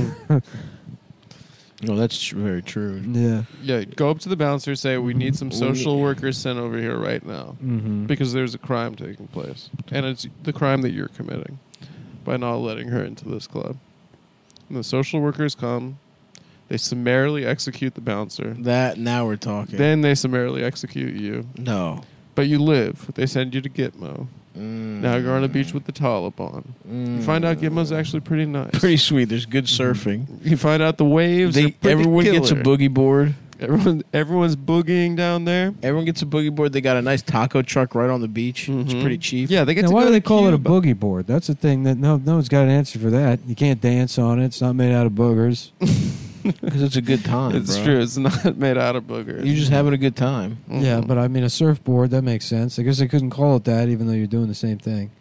No, that's very true. Yeah. Yeah, go up to the bouncer, say we need some social workers sent over here right now Mm-hmm. because there's a crime taking place, and it's the crime that you're committing by not letting her into this club. And the social workers come, they summarily execute the bouncer, That now we're talking. then they summarily execute you. no. But you live. They send you to Gitmo. Now you're on a beach with the Taliban. You find out Gitmo's actually pretty nice. Pretty sweet. There's good surfing. You find out the waves. are pretty Everyone gets a killer. boogie board. Everyone's boogieing down there. Everyone gets a boogie board. They got a nice taco truck right on the beach. It's Mhm. pretty cheap. Yeah, they get Now, to why go do they to call it a Cuba. boogie board? That's the thing that no one's got an answer for that. You can't dance on it. It's not made out of boogers. Because it's a good time. It's bro. true. It's not made out of boogers. You're just having a good time. Mhm. Yeah, but I mean a surfboard that makes sense. I guess they couldn't call it that, even though you're doing the same thing.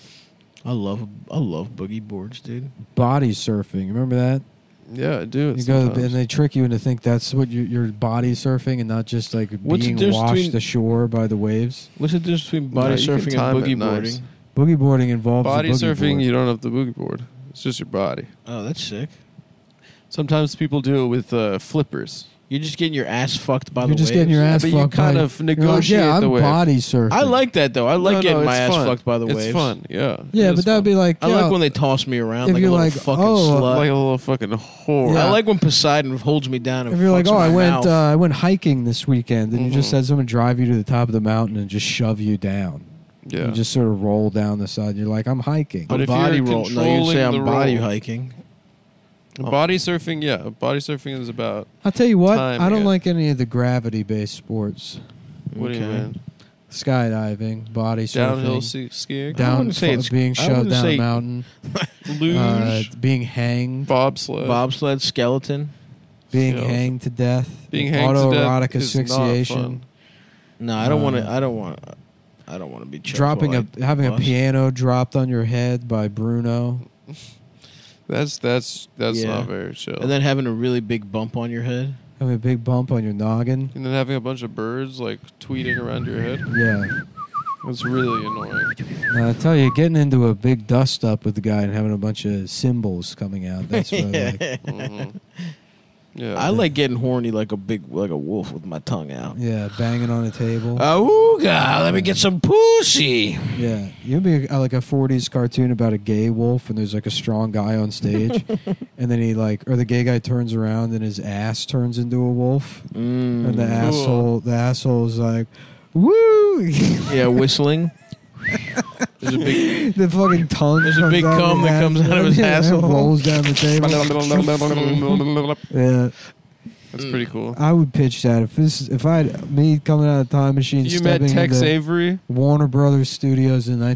I love boogie boards, dude. Body surfing. Remember that? Yeah, I do. It You go sometimes. and they trick you into think that's what you're body surfing and not just like What's the being difference washed between- ashore by the waves. What's the difference between No, body you can surfing time and it boogie nice. boarding? Boogie boarding involves Body a boogie surfing, board. you don't have the boogie board. It's just your body. Oh, that's sick. Sometimes people do it with flippers. You're just getting your ass fucked by You're the just waves. getting your ass but you fucked. kind by- of you're like, negotiate yeah, I'm the wave. body surfing. I like that though. I like getting my it's ass fun. fucked by the waves. It's fun. Yeah. Yeah, It but is that would fun. be like I yeah, like when they toss me around if like a you're little like, fucking oh, slut. like a little fucking whore. Yeah. I like when Poseidon holds me down and if you're like, fucks oh, my I mouth. went hiking this weekend, and you just Mhm. had someone drive you to the top of the mountain and just shove you down. Yeah. You just sort of roll down the side. You're like, I'm hiking. But I'm if body you're roll. No, you say controlling I'm the body roll. hiking. Body surfing, yeah. Body surfing is about. I'll tell you what, Time, I don't yeah. like any of the gravity-based sports. What do you Okay. mean? Skydiving, body Downhill surfing, skiing, down wouldn't say it's- being I shoved wouldn't down a say- mountain, luge, being hanged, bobsled. Bobsled, skeleton. being Yeah. hanged to death, Being hanged to autoerotic death is not asphyxiation, fun. No, I don't want to. I don't want to be choked dropping while I having a bust. piano dropped on your head by Bruno. That's Yeah. not very chill. and then having a really big bump on your head. Having a big bump on your noggin. And then having a bunch of birds like tweeting around your head. Yeah. It's really annoying. I tell you, getting into a big dust up with the guy and having a bunch of cymbals coming out. That's what I like. Mhm. Yeah. I like getting horny like a wolf with my tongue out. Yeah, banging on a table. Ooga, let me get some pussy. Yeah, you'd be like a '40s cartoon about a gay wolf, and there's like a strong guy on stage, and then or the gay guy turns around and his ass turns into a wolf, and the asshole is like, woo! Yeah, whistling. There's a big. The fucking tongue. There's a comes big out of cum his that comes asshole. out of his Yeah, asshole. rolls down the table. Yeah, That's pretty cool. I would pitch that if I had me coming out of the time machine. You met stepping Tex into Avery? Warner Brothers Studios in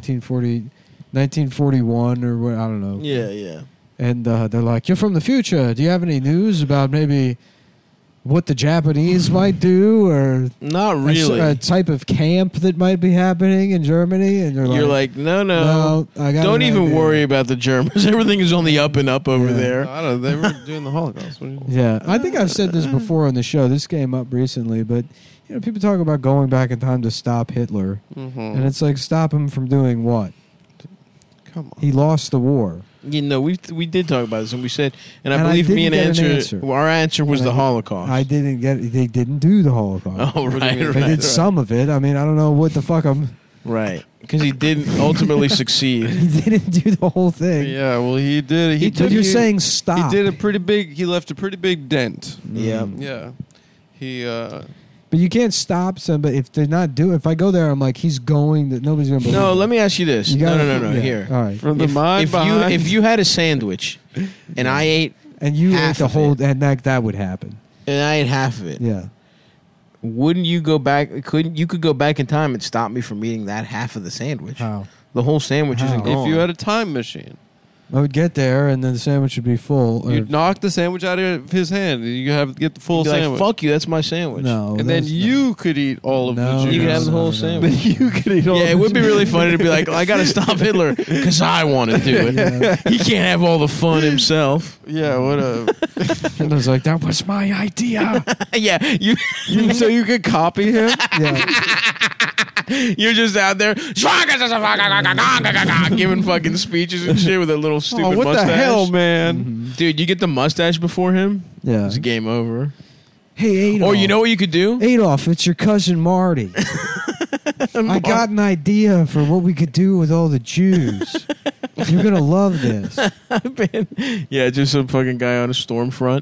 1941 or what, I don't know. Yeah, yeah. And they're like, "You're from the future. Do you have any news about maybe what the Japanese might do, or Not really. a type of camp that might be happening in Germany?" And You're like, no. I got Don't an even idea." worry about the Germans. Everything is on the up and up over Yeah. there. I don't know. They were doing the Holocaust. What do you Yeah, I think I've said this before on the show. This came up recently, but people talk about going back in time to stop Hitler, and it's like, stop him from doing what? Come on. He lost the war. You know, we did talk about this, and we said, and I And I believe me didn't and get an answer, answer. our answer was And the I- Holocaust. I didn't get it. They didn't do the Holocaust. Oh, right, mean? right, They did right. some of it. I mean, I don't know what the fuck Right. Because he didn't ultimately succeed. he didn't do the whole thing. Yeah, well, he did. But you're saying stop. He did a pretty big. He left a pretty big dent. Yeah. Yeah. He. But you can't stop somebody if they're not doing. If I go there, I'm like, he's going. That nobody's gonna believe. No, him. let me ask you this. You No, gotta- no. yeah. Here. All right. From the mind behind. if you had a sandwich, and I ate And you ate half the of whole, it. and that would happen. half of it, Yeah. wouldn't you go back? You could go back in time and stop me from eating that half of the sandwich. How? The whole sandwich isn't How? gone. if you had a time machine, I would get there, and then the sandwich would be full. or- You'd knock the sandwich out of his hand. And you get the full Be like, sandwich. fuck you, that's my sandwich. no, and then that's you could eat all of No, the juice. You could have the No, whole no. sandwich. Then you could eat all Yeah, of it the would be juice. really funny to be like, I gotta stop Hitler because I want to do it. He can't have all the fun himself. Yeah, what a... And I was like, that was my idea. Yeah, so you could copy him? you're just out there giving fucking speeches and shit with a little stupid Oh, what mustache. the hell, man? Dude, you get the mustache before him, Yeah. it's game over. Hey, Adolf. Or you know what you could do? Adolf, it's your cousin Marty. I got an idea for what we could do with all the Jews. You're gonna love this. Yeah, just some fucking guy on a storm front.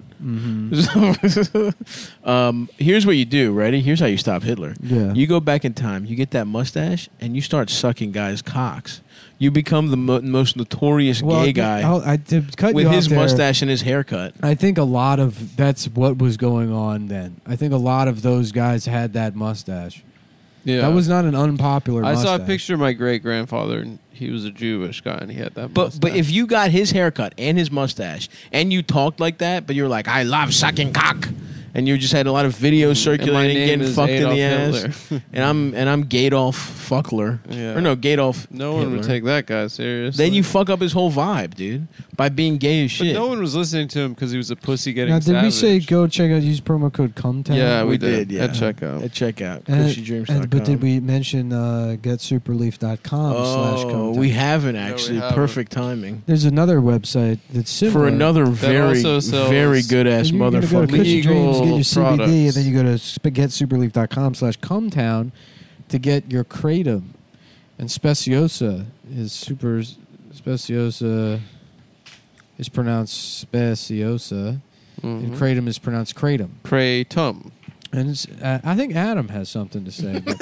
Here's what you do. Ready? Here's how you stop Hitler. Yeah. You go back in time. You get that mustache, and you start sucking guys' cocks. You become the most notorious gay guy to cut with you his off there, mustache and his haircut. I think a lot of that's what was going on then. I think a lot of those guys had that mustache. Yeah. That was not an unpopular I mustache. saw a picture of my great-grandfather, and he was a Jewish guy, and he had that But mustache. if you got his haircut and his mustache, and you talked like that, but you're like, I love sucking cock, and you just had a lot of videos circulating, name getting is fucked in the Adolf ass, Hitler. and I'm Gadolf Fuckler, Yeah. or no Gadolf. no one would Hitler. take that guy seriously. Then you fuck up his whole vibe, dude, by being gay as But shit. no one was listening to him because he was a pussy getting Now, did we savage. say go check out, use promo code CUMTOWN? Yeah, we we did. did, yeah. At checkout. At checkout, And- cushydreams.com. but did we mention getsuperleaf.com/CUMTOWN? we haven't actually. haven't. Perfect timing. There's another website that's similar. For another very, also sells very good ass You're gonna go to motherfucker. Cushy Dreams, get your CBD, products. and then you go to getsuperleaf.com/CUMTOWN to get your Kratom. And Speciosa is Speciosa is pronounced Speciosa, and Kratom is pronounced Kratom. Kratom. And it's, I think Adam has something to say. But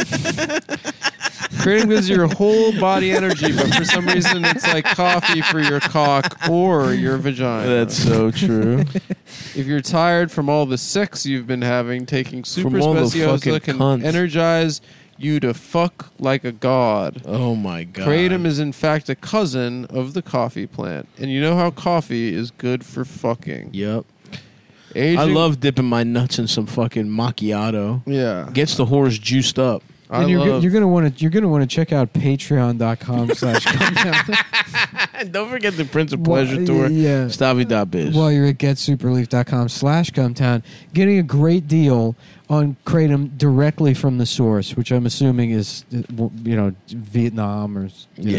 Kratom gives your whole body energy, but for some reason it's like coffee for your cock or your vagina. That's so true. If you're tired from all the sex you've been having, taking Super From all the Speciosa fucking can cunts. energize you to fuck like a god. Oh my god. Kratom is in fact a cousin of the coffee plant. And you know how coffee is good for fucking. Yep. Aging, I love dipping my nuts in some fucking macchiato. Yeah. Gets the whores juiced up. I and you're love gonna want to check out Patreon.com/CUMTOWN. And don't forget the Prince of Pleasure tour. Yeah. Stavi.biz. While you're at getsuperleaf.com/CUMTOWN, getting a great deal on Kratom directly from the source, which I'm assuming is, Vietnam or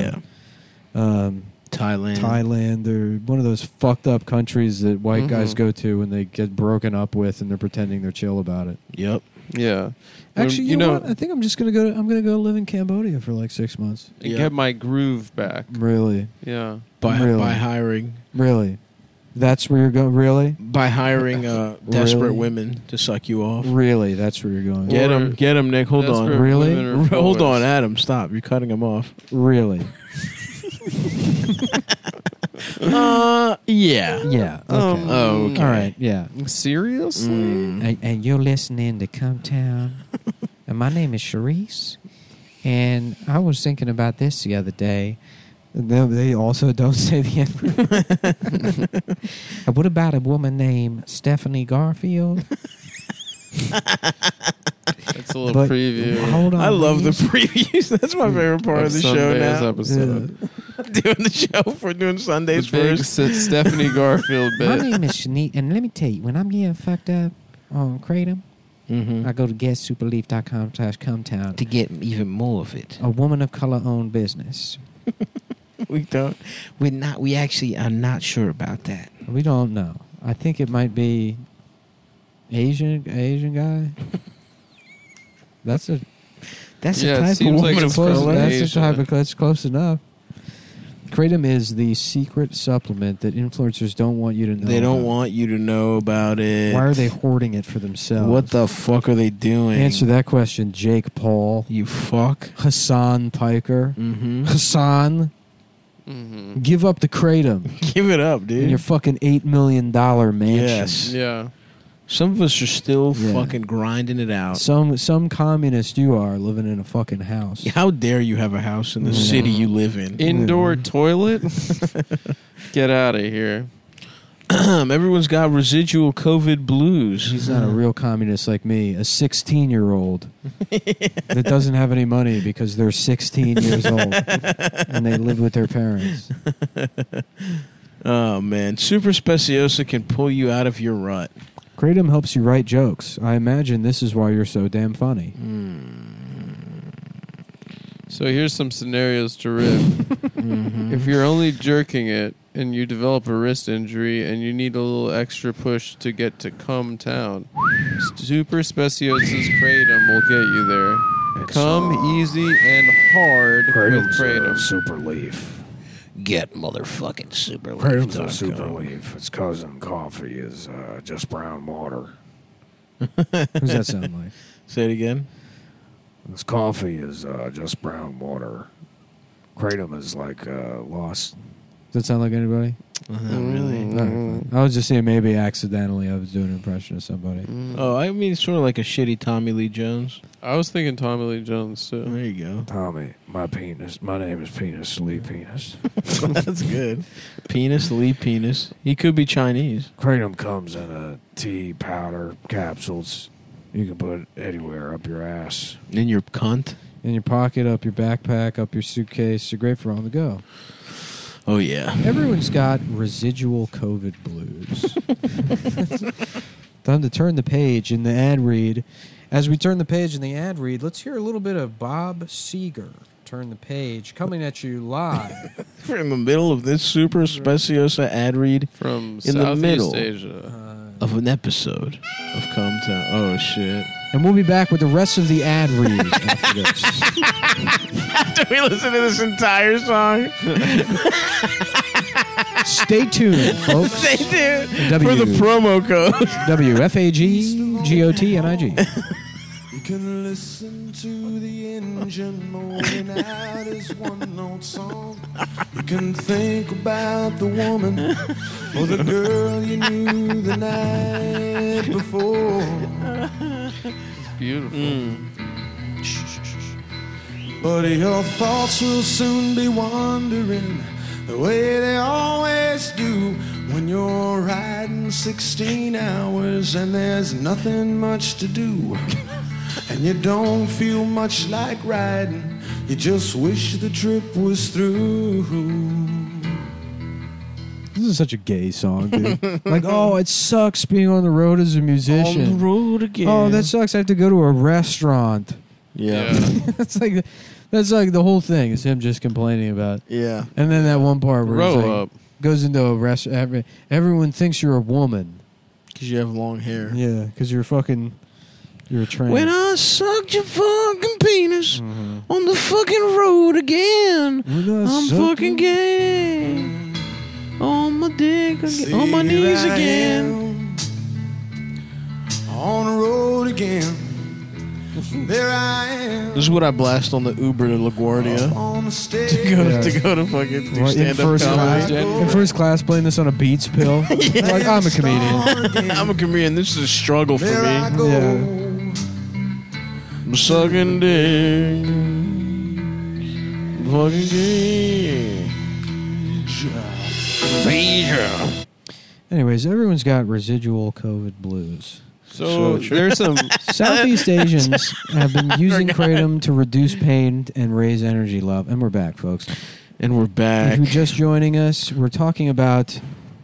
Thailand or one of those fucked up countries that white guys go to when they get broken up with and they're pretending they're chill about it. Yep. Yeah. Actually, you know what? I think I'm just gonna go. I'm gonna go live in Cambodia for like 6 months. And Yeah. get my groove back. Really, Yeah. By Really? hiring really. That's where you're going. Really, desperate women to suck you off. really. That's where you're going. Get him, Nick. Hold on. Desperate Really? women are Hold boys. on, Adam. Stop. You're cutting him off. Really. Yeah. Yeah. Okay. Oh, okay. All right. Yeah. Seriously? And you're listening to CUMTOWN. And my name is Sharice. And I was thinking about this the other day. They also don't say the N-word. What about a woman named Stephanie Garfield? That's a little preview. Hold on. I love the please. previews. That's my favorite part of the show Sunday's now. episode. Doing the show for doing Sundays The big first. Stephanie Garfield My bit. name is Shanique, and let me tell you, when I'm getting fucked up on Kratom, Mm-hmm. I go to getsuperleaf.com/CUMTOWN. To get even more of it. A woman of color owned business. We don't. We actually are not sure about that. We don't know. I think it might be Asian guy. That's a That's Yeah, a it type of seems like woman it's of close. color. That's a Asian. type of. That's close enough. Kratom is the secret supplement that influencers don't want you to know. They don't about. want you to know about it. Why are they hoarding it for themselves? What the fuck are they doing? Answer that question, Jake Paul, You fuck. Hassan Piker, Mm-hmm. Hassan. Mm-hmm. Give up the Kratom Give it up, in dude. your fucking $8 million mansion. Yes. Yeah. Some of us are still Yeah. fucking grinding it out. Some communist you are living in a fucking house. How dare you have a house in the city you live in? Indoor toilet? Get out of here. Everyone's got residual COVID blues. He's not a real communist like me, a 16-year-old that doesn't have any money because they're 16 years old and they live with their parents. Oh, man. Super Speciosa can pull you out of your rut. Kratom helps you write jokes. I imagine this is why you're so damn funny. So here's some scenarios to riff. If you're only jerking it and you develop a wrist injury and you need a little extra push to get to Cum Town, Super Speciosa's Kratom will get you there. Come easy and hard with Kratom. Super leaf. Get motherfucking super Kratom's a leaf. super leaf. Its cousin coffee is just brown water. Who's that sound like? Say it again. This coffee is just brown water. Kratom is like lost. Does that sound like anybody? Not really. No. I was just saying maybe accidentally I was doing an impression of somebody. Oh, I mean, sort of like a shitty Tommy Lee Jones. I was thinking Tommy Lee Jones too. There you go. Tommy, my name is Penis Lee Penis. That's good. Penis, Lee Penis. He could be Chinese. Kratom comes in a tea powder capsules. You can put it anywhere up your ass. In your cunt. In your pocket, up your backpack, up your suitcase. You're great for on the go. Oh, yeah. Everyone's got residual COVID blues. Time to turn the page in the ad read. As we turn the page in the ad read, let's hear a little bit of Bob Seger. Turn the page, coming at you live. We're in the middle of this Super Speciosa ad read From in the Southeast middle Asia. of an episode of Come Town. Oh, shit. And we'll be back with the rest of the ad read after this. After we listen to this entire song, Stay tuned, folks. they do. W- For the promo code. WFAGGOTNIG. You can listen to the engine moaning out his one-note song. You can think about the woman or the girl you knew the night before. Beautiful. But your thoughts will soon be wandering the way they always do when you're riding 16 hours and there's nothing much to do. And you don't feel much like riding. You just wish the trip was through. This is such a gay song, dude. Like, oh, it sucks being on the road as a musician. On the road again. Oh, that sucks. I have to go to a restaurant. Yeah. That's like the whole thing is him just complaining about. Yeah. And then that one part where he's Grow like, up. goes into a restaurant. Everyone thinks you're a woman. Because you have long hair. Yeah, because you're a trans. When I sucked your fucking penis on the fucking road again, I'm fucking gay. On my dick again, on my knees again. On the road again. There I am. This is what I blast on the Uber to LaGuardia. On the stage. To go to fucking do in stand-up first class, comedy. in first class, playing this on a Beats pill. Like, I'm a comedian. I'm a comedian. This is a struggle for There I me. go. Yeah. I'm sucking dick. Fucking gay. Anyways, everyone's got residual COVID blues. So there's some. Southeast Asians have been using kratom to reduce pain and raise energy level. And we're back, folks. And we're back. If you're just joining us, we're talking about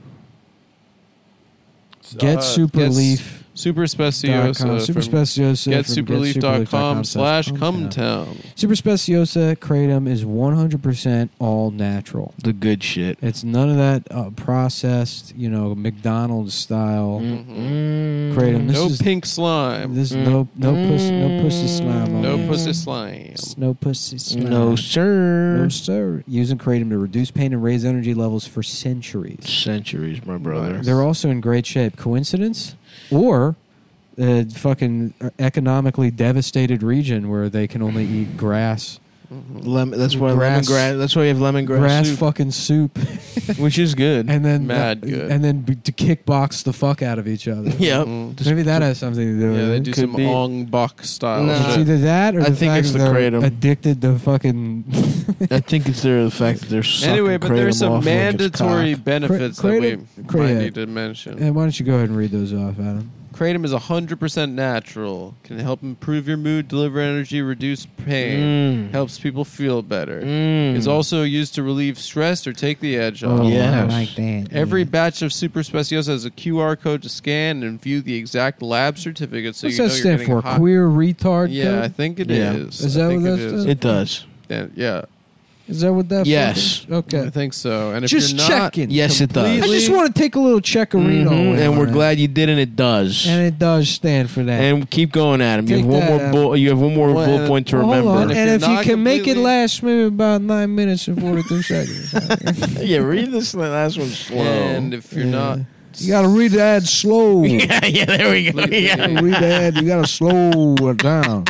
Get Superleaf. Super Speciosa. Super Speciosa. GetSuperleaf.com/Cumtown. Super Speciosa Kratom is 100% all natural. The good shit. It's none of that processed, McDonald's style kratom. This No is pink slime. This is no pussy slime. on No this. pussy slime. No pussy slime. No, sir. No, sir. Using kratom to reduce pain and raise energy levels for centuries. Centuries, my brother. They're also in great shape. Coincidence? Or a fucking economically devastated region where they can only eat grass That's why Grass- lemongrass. That's why you have lemongrass grass soup, fucking soup, which is good. and then Mad good. and then to kickbox the fuck out of each other. Yep. Maybe that has something to do with Yeah, they it. do Could some be. Ong Bak style No. It's shit. either that or I the think fact it's that the they're kratom. addicted to fucking. I think it's the fact that they're sucking Anyway, but there's kratom some off like it's mandatory cock. benefits that Kratom- we might Kratom. need to mention. And why don't you go ahead and read those off, Adam? Kratom is 100% natural. Can help improve your mood, deliver energy, reduce pain. Helps people feel better. It's also used to relieve stress or take the edge off. Yes. I like that. Every batch of Super Speciosa has a QR code to scan and view the exact lab certificate, so What's you know that you're stand getting for? a hot. Queer retard Yeah, code? I think it Yeah. is. Is that I think what it that is. does? It does. Yeah, Is that what that Yes. fucking- Okay. I think so. And if Just you're not checking. Yes, it does. I just want to take a little checkerino. Mhm. And we're on it. glad you did, and it does. And it does stand for that. And keep going, Adam. You Take have one that, more Adam. bullet. You have one more Well, bullet and- point to Hold remember. on. if And you're if you not can make it completely- last maybe about 9 minutes and 42 seconds. Yeah, read this last one slow. And if you're not, You got to read the ad slow. yeah, there we go. You Yeah. gotta read the ad. You got to slow it down.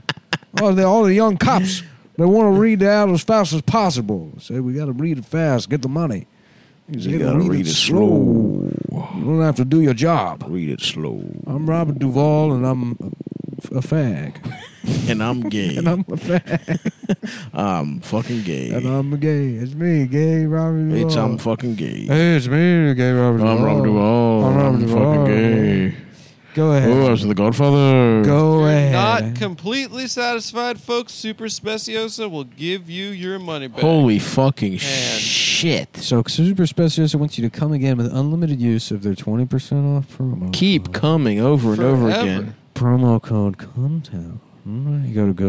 All the young cops, they want to read the ad as fast as possible. Say, we got to read it fast, get the money. You gotta read it slow. You don't have to do your job. Read it slow. I'm Robert Duvall, and I'm a fag. And I'm gay. And I'm a fag. I'm fucking gay. And I'm a gay. It's me, gay Robert Duvall. It's I'm fucking gay. Hey, it's me, gay Robert Duvall. I'm Robert Duvall. I'm Robert Duvall. fucking gay. Go ahead. Oh, I was the Godfather. Go ahead. not completely satisfied, folks, Super Speciosa will give you your money back. Holy fucking And- shit. So Super Specialist wants you to come again with unlimited use of their 20% off promo. Keep coming over and over Forever. again. Promo code CUMTOWN. You go to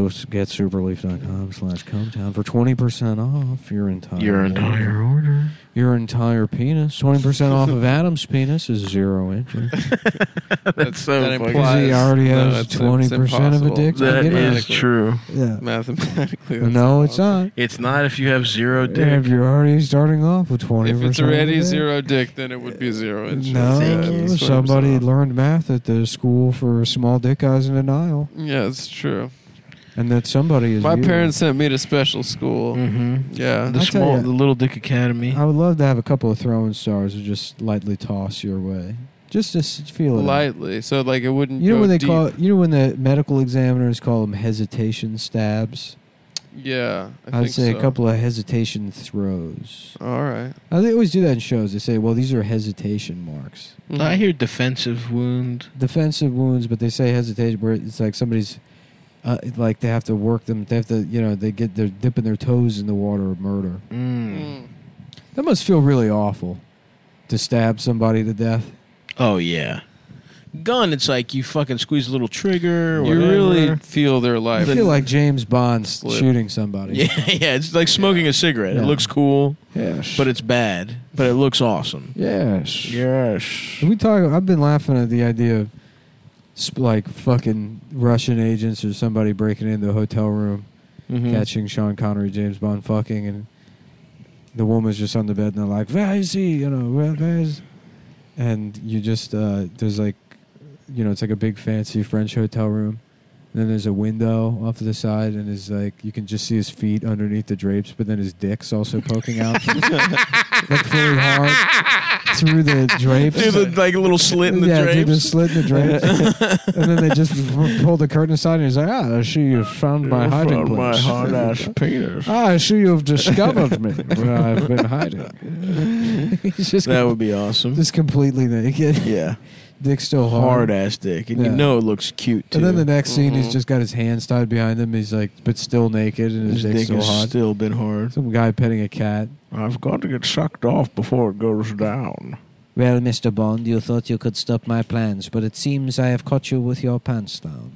getsuperleaf.com/CUMTOWN for 20% off your entire order. Your entire penis. 20% off of Adam's penis is 0 inches. That's so that fucking Because he already has 20% of a dick. That Give it. is true. Yeah. Mathematically, But no, it's not. It's not if you have zero dick. If you're already starting off with 20%. If it's of already a dick. zero dick, then it would be 0 inches. No, Thank you. It's 20% somebody off. learned math at the school for small dick guys in denial. Yeah, it's true. And that somebody is My you. parents sent me to special school. Mm-hmm. Yeah. The I'll tell ya. the Little Dick Academy. I would love to have a couple of throwing stars to just lightly toss your way. Just to feel it. out. Lightly. So, like, it wouldn't You know go when they deep. call you know when the medical examiners call them hesitation stabs? Yeah, I I'd think say so. a couple of hesitation throws. All right. They always do that in shows. They say, well, these are hesitation marks. I hear defensive wound. Defensive wounds, but they say hesitation where it's like somebody's like they have to work them. They have to, they're dipping their toes in the water of murder. That must feel really awful to stab somebody to death. Oh, yeah. Gun, it's like you fucking squeeze a little trigger. Or You whatever. really feel their I life. feel like James Bond Slip. shooting somebody. Yeah, yeah. It's like smoking a cigarette. Yeah. It looks cool, Yes. but it's bad. But it looks awesome. Yes. Yes. I've been laughing at the idea of like fucking Russian agents or somebody breaking into a hotel room, catching Sean Connery, James Bond fucking, and the woman's just on the bed and they're like, "Where is he? Where is?" And you just there's like, it's like a big fancy French hotel room. And then there's a window off to the side, and is like you can just see his feet underneath the drapes, but then his dick's also poking out, like fully hard through the drapes. Through the like a little slit in the Through the drapes. slit in the drapes. And then they just pull the curtain aside, and he's like, "I see you've found my hiding place. My hard ass penis. I see you've discovered me where I've been hiding." He's just That would be awesome. just completely naked. Yeah. Dick's still Hard hard. ass dick. And Yeah. you know it looks cute too. And then the next scene, he's just got his hands tied behind him. He's like, but still naked, and his his dick's dick still has hard. still been hard. Some guy petting a cat. I've got to get sucked off before it goes down. Well, Mr. Bond, you thought you could stop my plans, but it seems I have caught you with your pants down.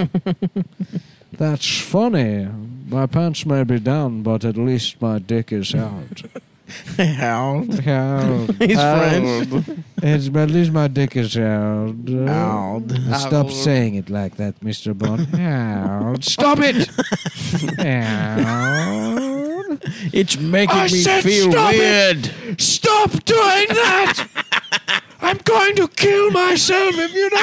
That's funny. My pants may be down, but at least my dick is out. How? Out. He's French. At least my dick is out. Out. Stop saying it like that, Mr. Bond. Out. Stop it! Out. It's making I me said feel stop weird. Stop doing that! I'm going to kill myself if you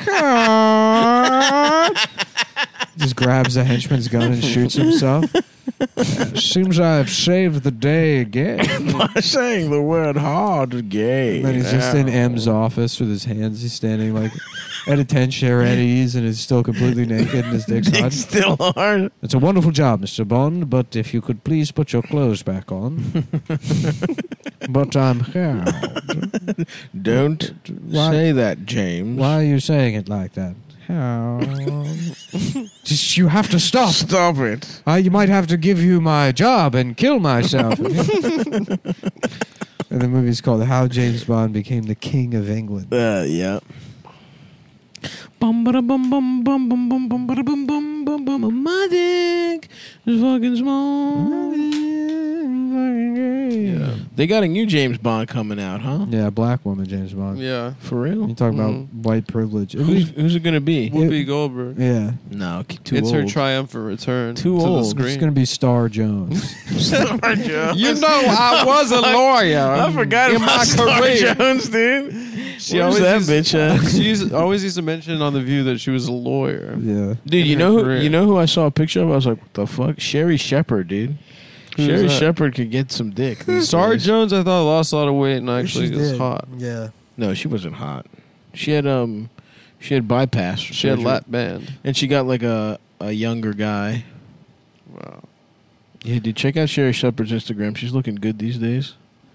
don't. Just grabs the henchman's gun and shoots himself. Seems I've saved the day again. By saying the word hard gay. And then he's just in M's office with his hands. He's standing like at a 10 chair at ease and is still completely naked and his dick's hard. Still hard. It's a wonderful job, Mr. Bond, but if you could please put your clothes back on. But I'm hard. Don't say that, James. Why are you saying it like that? How? Just you have to stop. Stop it. You might have to give you my job and kill myself. And the movie's called How James Bond Became the King of England. Yeah. Bum bum bum bum bum bum bum bum bum bum bum bum. My dick is fucking small. Yeah. They got a new James Bond coming out, huh? Yeah, black woman James Bond. Yeah. For real? You talk about white privilege. Who's it gonna be? Whoopi Goldberg. Yeah. No, too It's old. her triumphant return Too to old. the screen. It's going to be Star Jones. Star Jones. You know, I was a lawyer. I forgot in about my Star career. Jones, dude. She Where's always that used, bitch at? She always used to mention on The View that she was a lawyer. Yeah. Dude, you her know career. who I saw a picture of? I was like, what the fuck? Sherry Shepherd, dude. Who's Sherry that? Shepherd could get some dick. these Star days. Jones, I thought, lost a lot of weight and actually She is did. hot. Yeah. No, she wasn't hot. She had bypass. She had lap band. and she got like a younger guy. Wow. Yeah, dude, check out Sherry Shepherd's Instagram. She's looking good these days.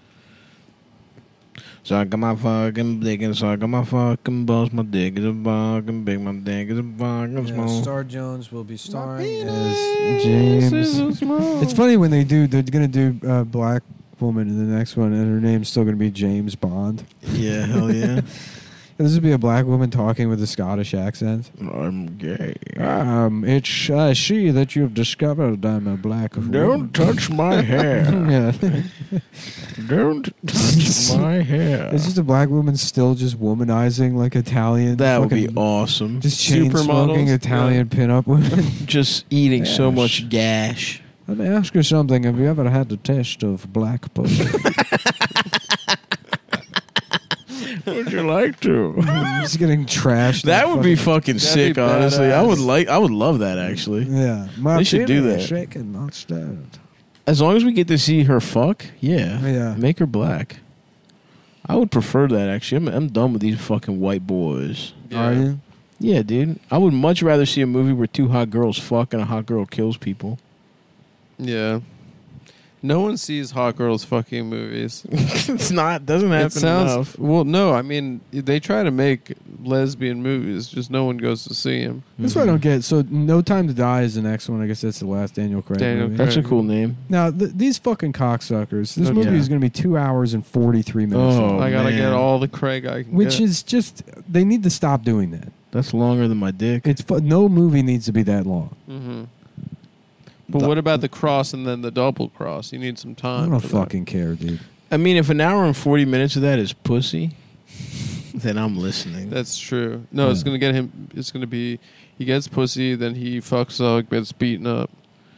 So I got my fucking dick and so I got my fucking balls. My dick is a fucking big. My dick is a fucking small. Star Jones will be starring as James. It's funny when they're going to do black woman in the next one, and her name's still going to be James Bond. Yeah, hell yeah. This would be a black woman talking with a Scottish accent. I'm gay. It's I see that you've discovered I'm a black woman. Don't touch my hair. Yeah. Don't touch my hair. It's just a black woman still just womanizing like Italian. That would be fucking- awesome. Just chain smoking Supermodels? Italian pinup women. Just eating so Yes. much gash. Let me ask you something. Have you ever had the taste of black pussy? Would you like to? Just getting trashed. That would be fucking sick, be honestly. badass. I would love that actually. Yeah. They should do Martini, that. Shaken, not stirred. As long as we get to see her fuck, yeah. Yeah. Make her black. I would prefer that actually. I'm done with these fucking white boys. Are you? Yeah, dude. I would much rather see a movie where two hot girls fuck and a hot girl kills people. Yeah. No one sees hot girls fucking movies. It's not. Doesn't happen It sounds enough. well. No, I mean they try to make lesbian movies, just no one goes to see them. That's what I don't get. So, No Time to Die is the next one. I guess that's the last Daniel Craig Daniel movie. Craig. That's a cool name. Now, these fucking cocksuckers. This Okay. movie is going to be 2 hours and 43 minutes Oh, long. I gotta man. get all the Craig I can Which get. is just... They need to stop doing that. That's longer than my dick. No movie needs to be that long. Mm-hmm. But what about the cross and then the double cross? You need some I time. don't for fucking care, dude. I mean, if an hour and 40 minutes of that is pussy, then I'm listening. that. That's true. No, it's Yeah. gonna get him. It's gonna be he gets pussy, then he fucks up, gets beaten up.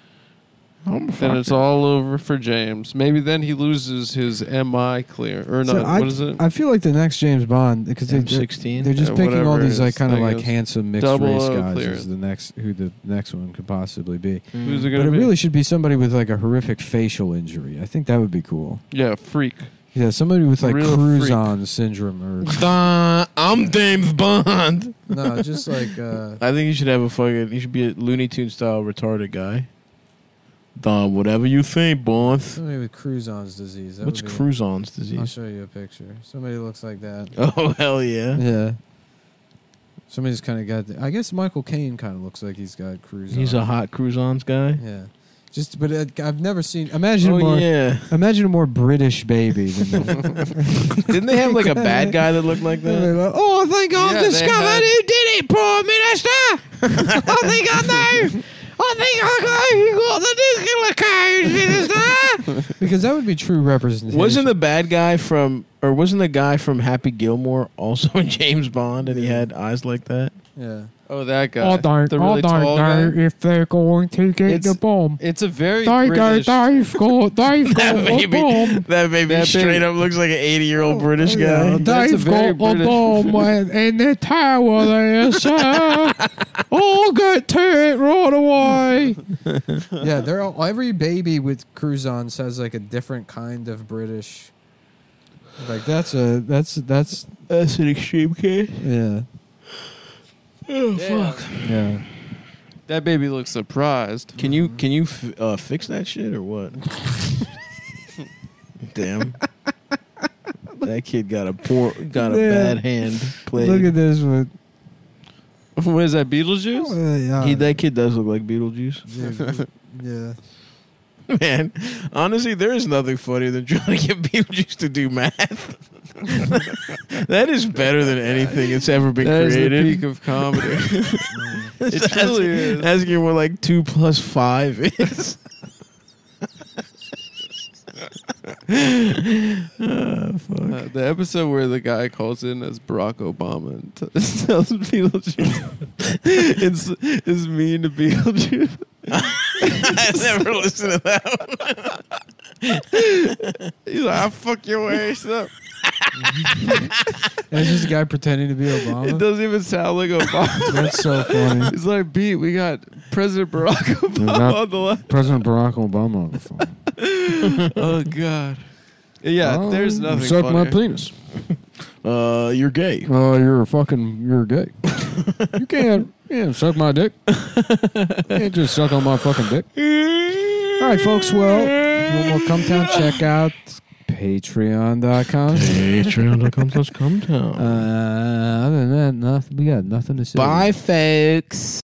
Then it's all over for James. Maybe then he loses his MI clear or So not. I, What is it? I feel like the next James Bond, because they're M16? just Yeah, picking all whatever these like his kind of thing like is. handsome mixed Double race O guys clearance. as who the next one could possibly be. Who's it But gonna it be? really should be somebody with like a horrific facial injury. I think that would be cool. Yeah, freak. Yeah, somebody with like Real Cruzon syndrome or I'm James Bond. no, just like I think you should have you should be a Looney Tunes style retarded guy. Don, whatever you think, Bond. somebody with Cruzon's disease. That What's would be- Cruzon's I'll disease? show you a picture. Somebody looks like that. Oh, hell yeah. Yeah. Somebody's kind of got. I guess Michael Caine kind of looks like he's got Cruzon. He's a hot Cruzon's guy. Yeah. Just, but I've never seen. Imagine Oh, a more. yeah. Imagine a more British baby than that. Didn't they have like a bad guy that looked like They're that? like, oh, I think I've Yeah, they discovered had- who did it, Prime Minister. I think I know. I think I got the nuclear codes, Minister. Because that would be true representation. Wasn't the bad guy wasn't the guy from Happy Gilmore also in James Bond and he had eyes like that? Yeah. Oh, that guy. I don't the really tall guy. if they're going to get It's- the bomb. It's a very They've British. got a bomb. That baby That straight baby- up looks like an 80-year-old British guy. That's a They've very got a British- bomb in the tower there, sir. I'll get to it right away. Yeah, they're all, every baby with croutons has like a different kind of British. Like that's an extreme case. Yeah. Oh, fuck. Yeah. That baby looks surprised. Can you fix that shit or what? Damn. That kid got a bad hand played. Look at this one. What is that, Beetlejuice? Yeah. That kid does look like Beetlejuice. Yeah. Man, honestly, there is nothing funnier than trying to get Beetlejuice to do math. That is better than anything that's ever been That is the created. peak of comedy. It truly is. Asking what like 2 + 5 is. The episode where the guy calls in as Barack Obama and tells Beetlejuice is mean to Beetlejuice. I never listened to that one. He's like, I'll fuck your ass up. And it's just a guy pretending to be Obama. It doesn't even sound like Obama. That's so funny. It's like, Beat, we got President Barack Obama on the line. President Barack Obama on the phone. Oh, God. Yeah, there's nothing Suck my funnier. penis. You're gay. You're gay. You can't suck my dick. You can't just suck on my fucking dick. All right, folks. Well, if you want more Come Town, check out patreon.com. Patreon.com/Cometown. Other than that, we got nothing to say. Bye, folks.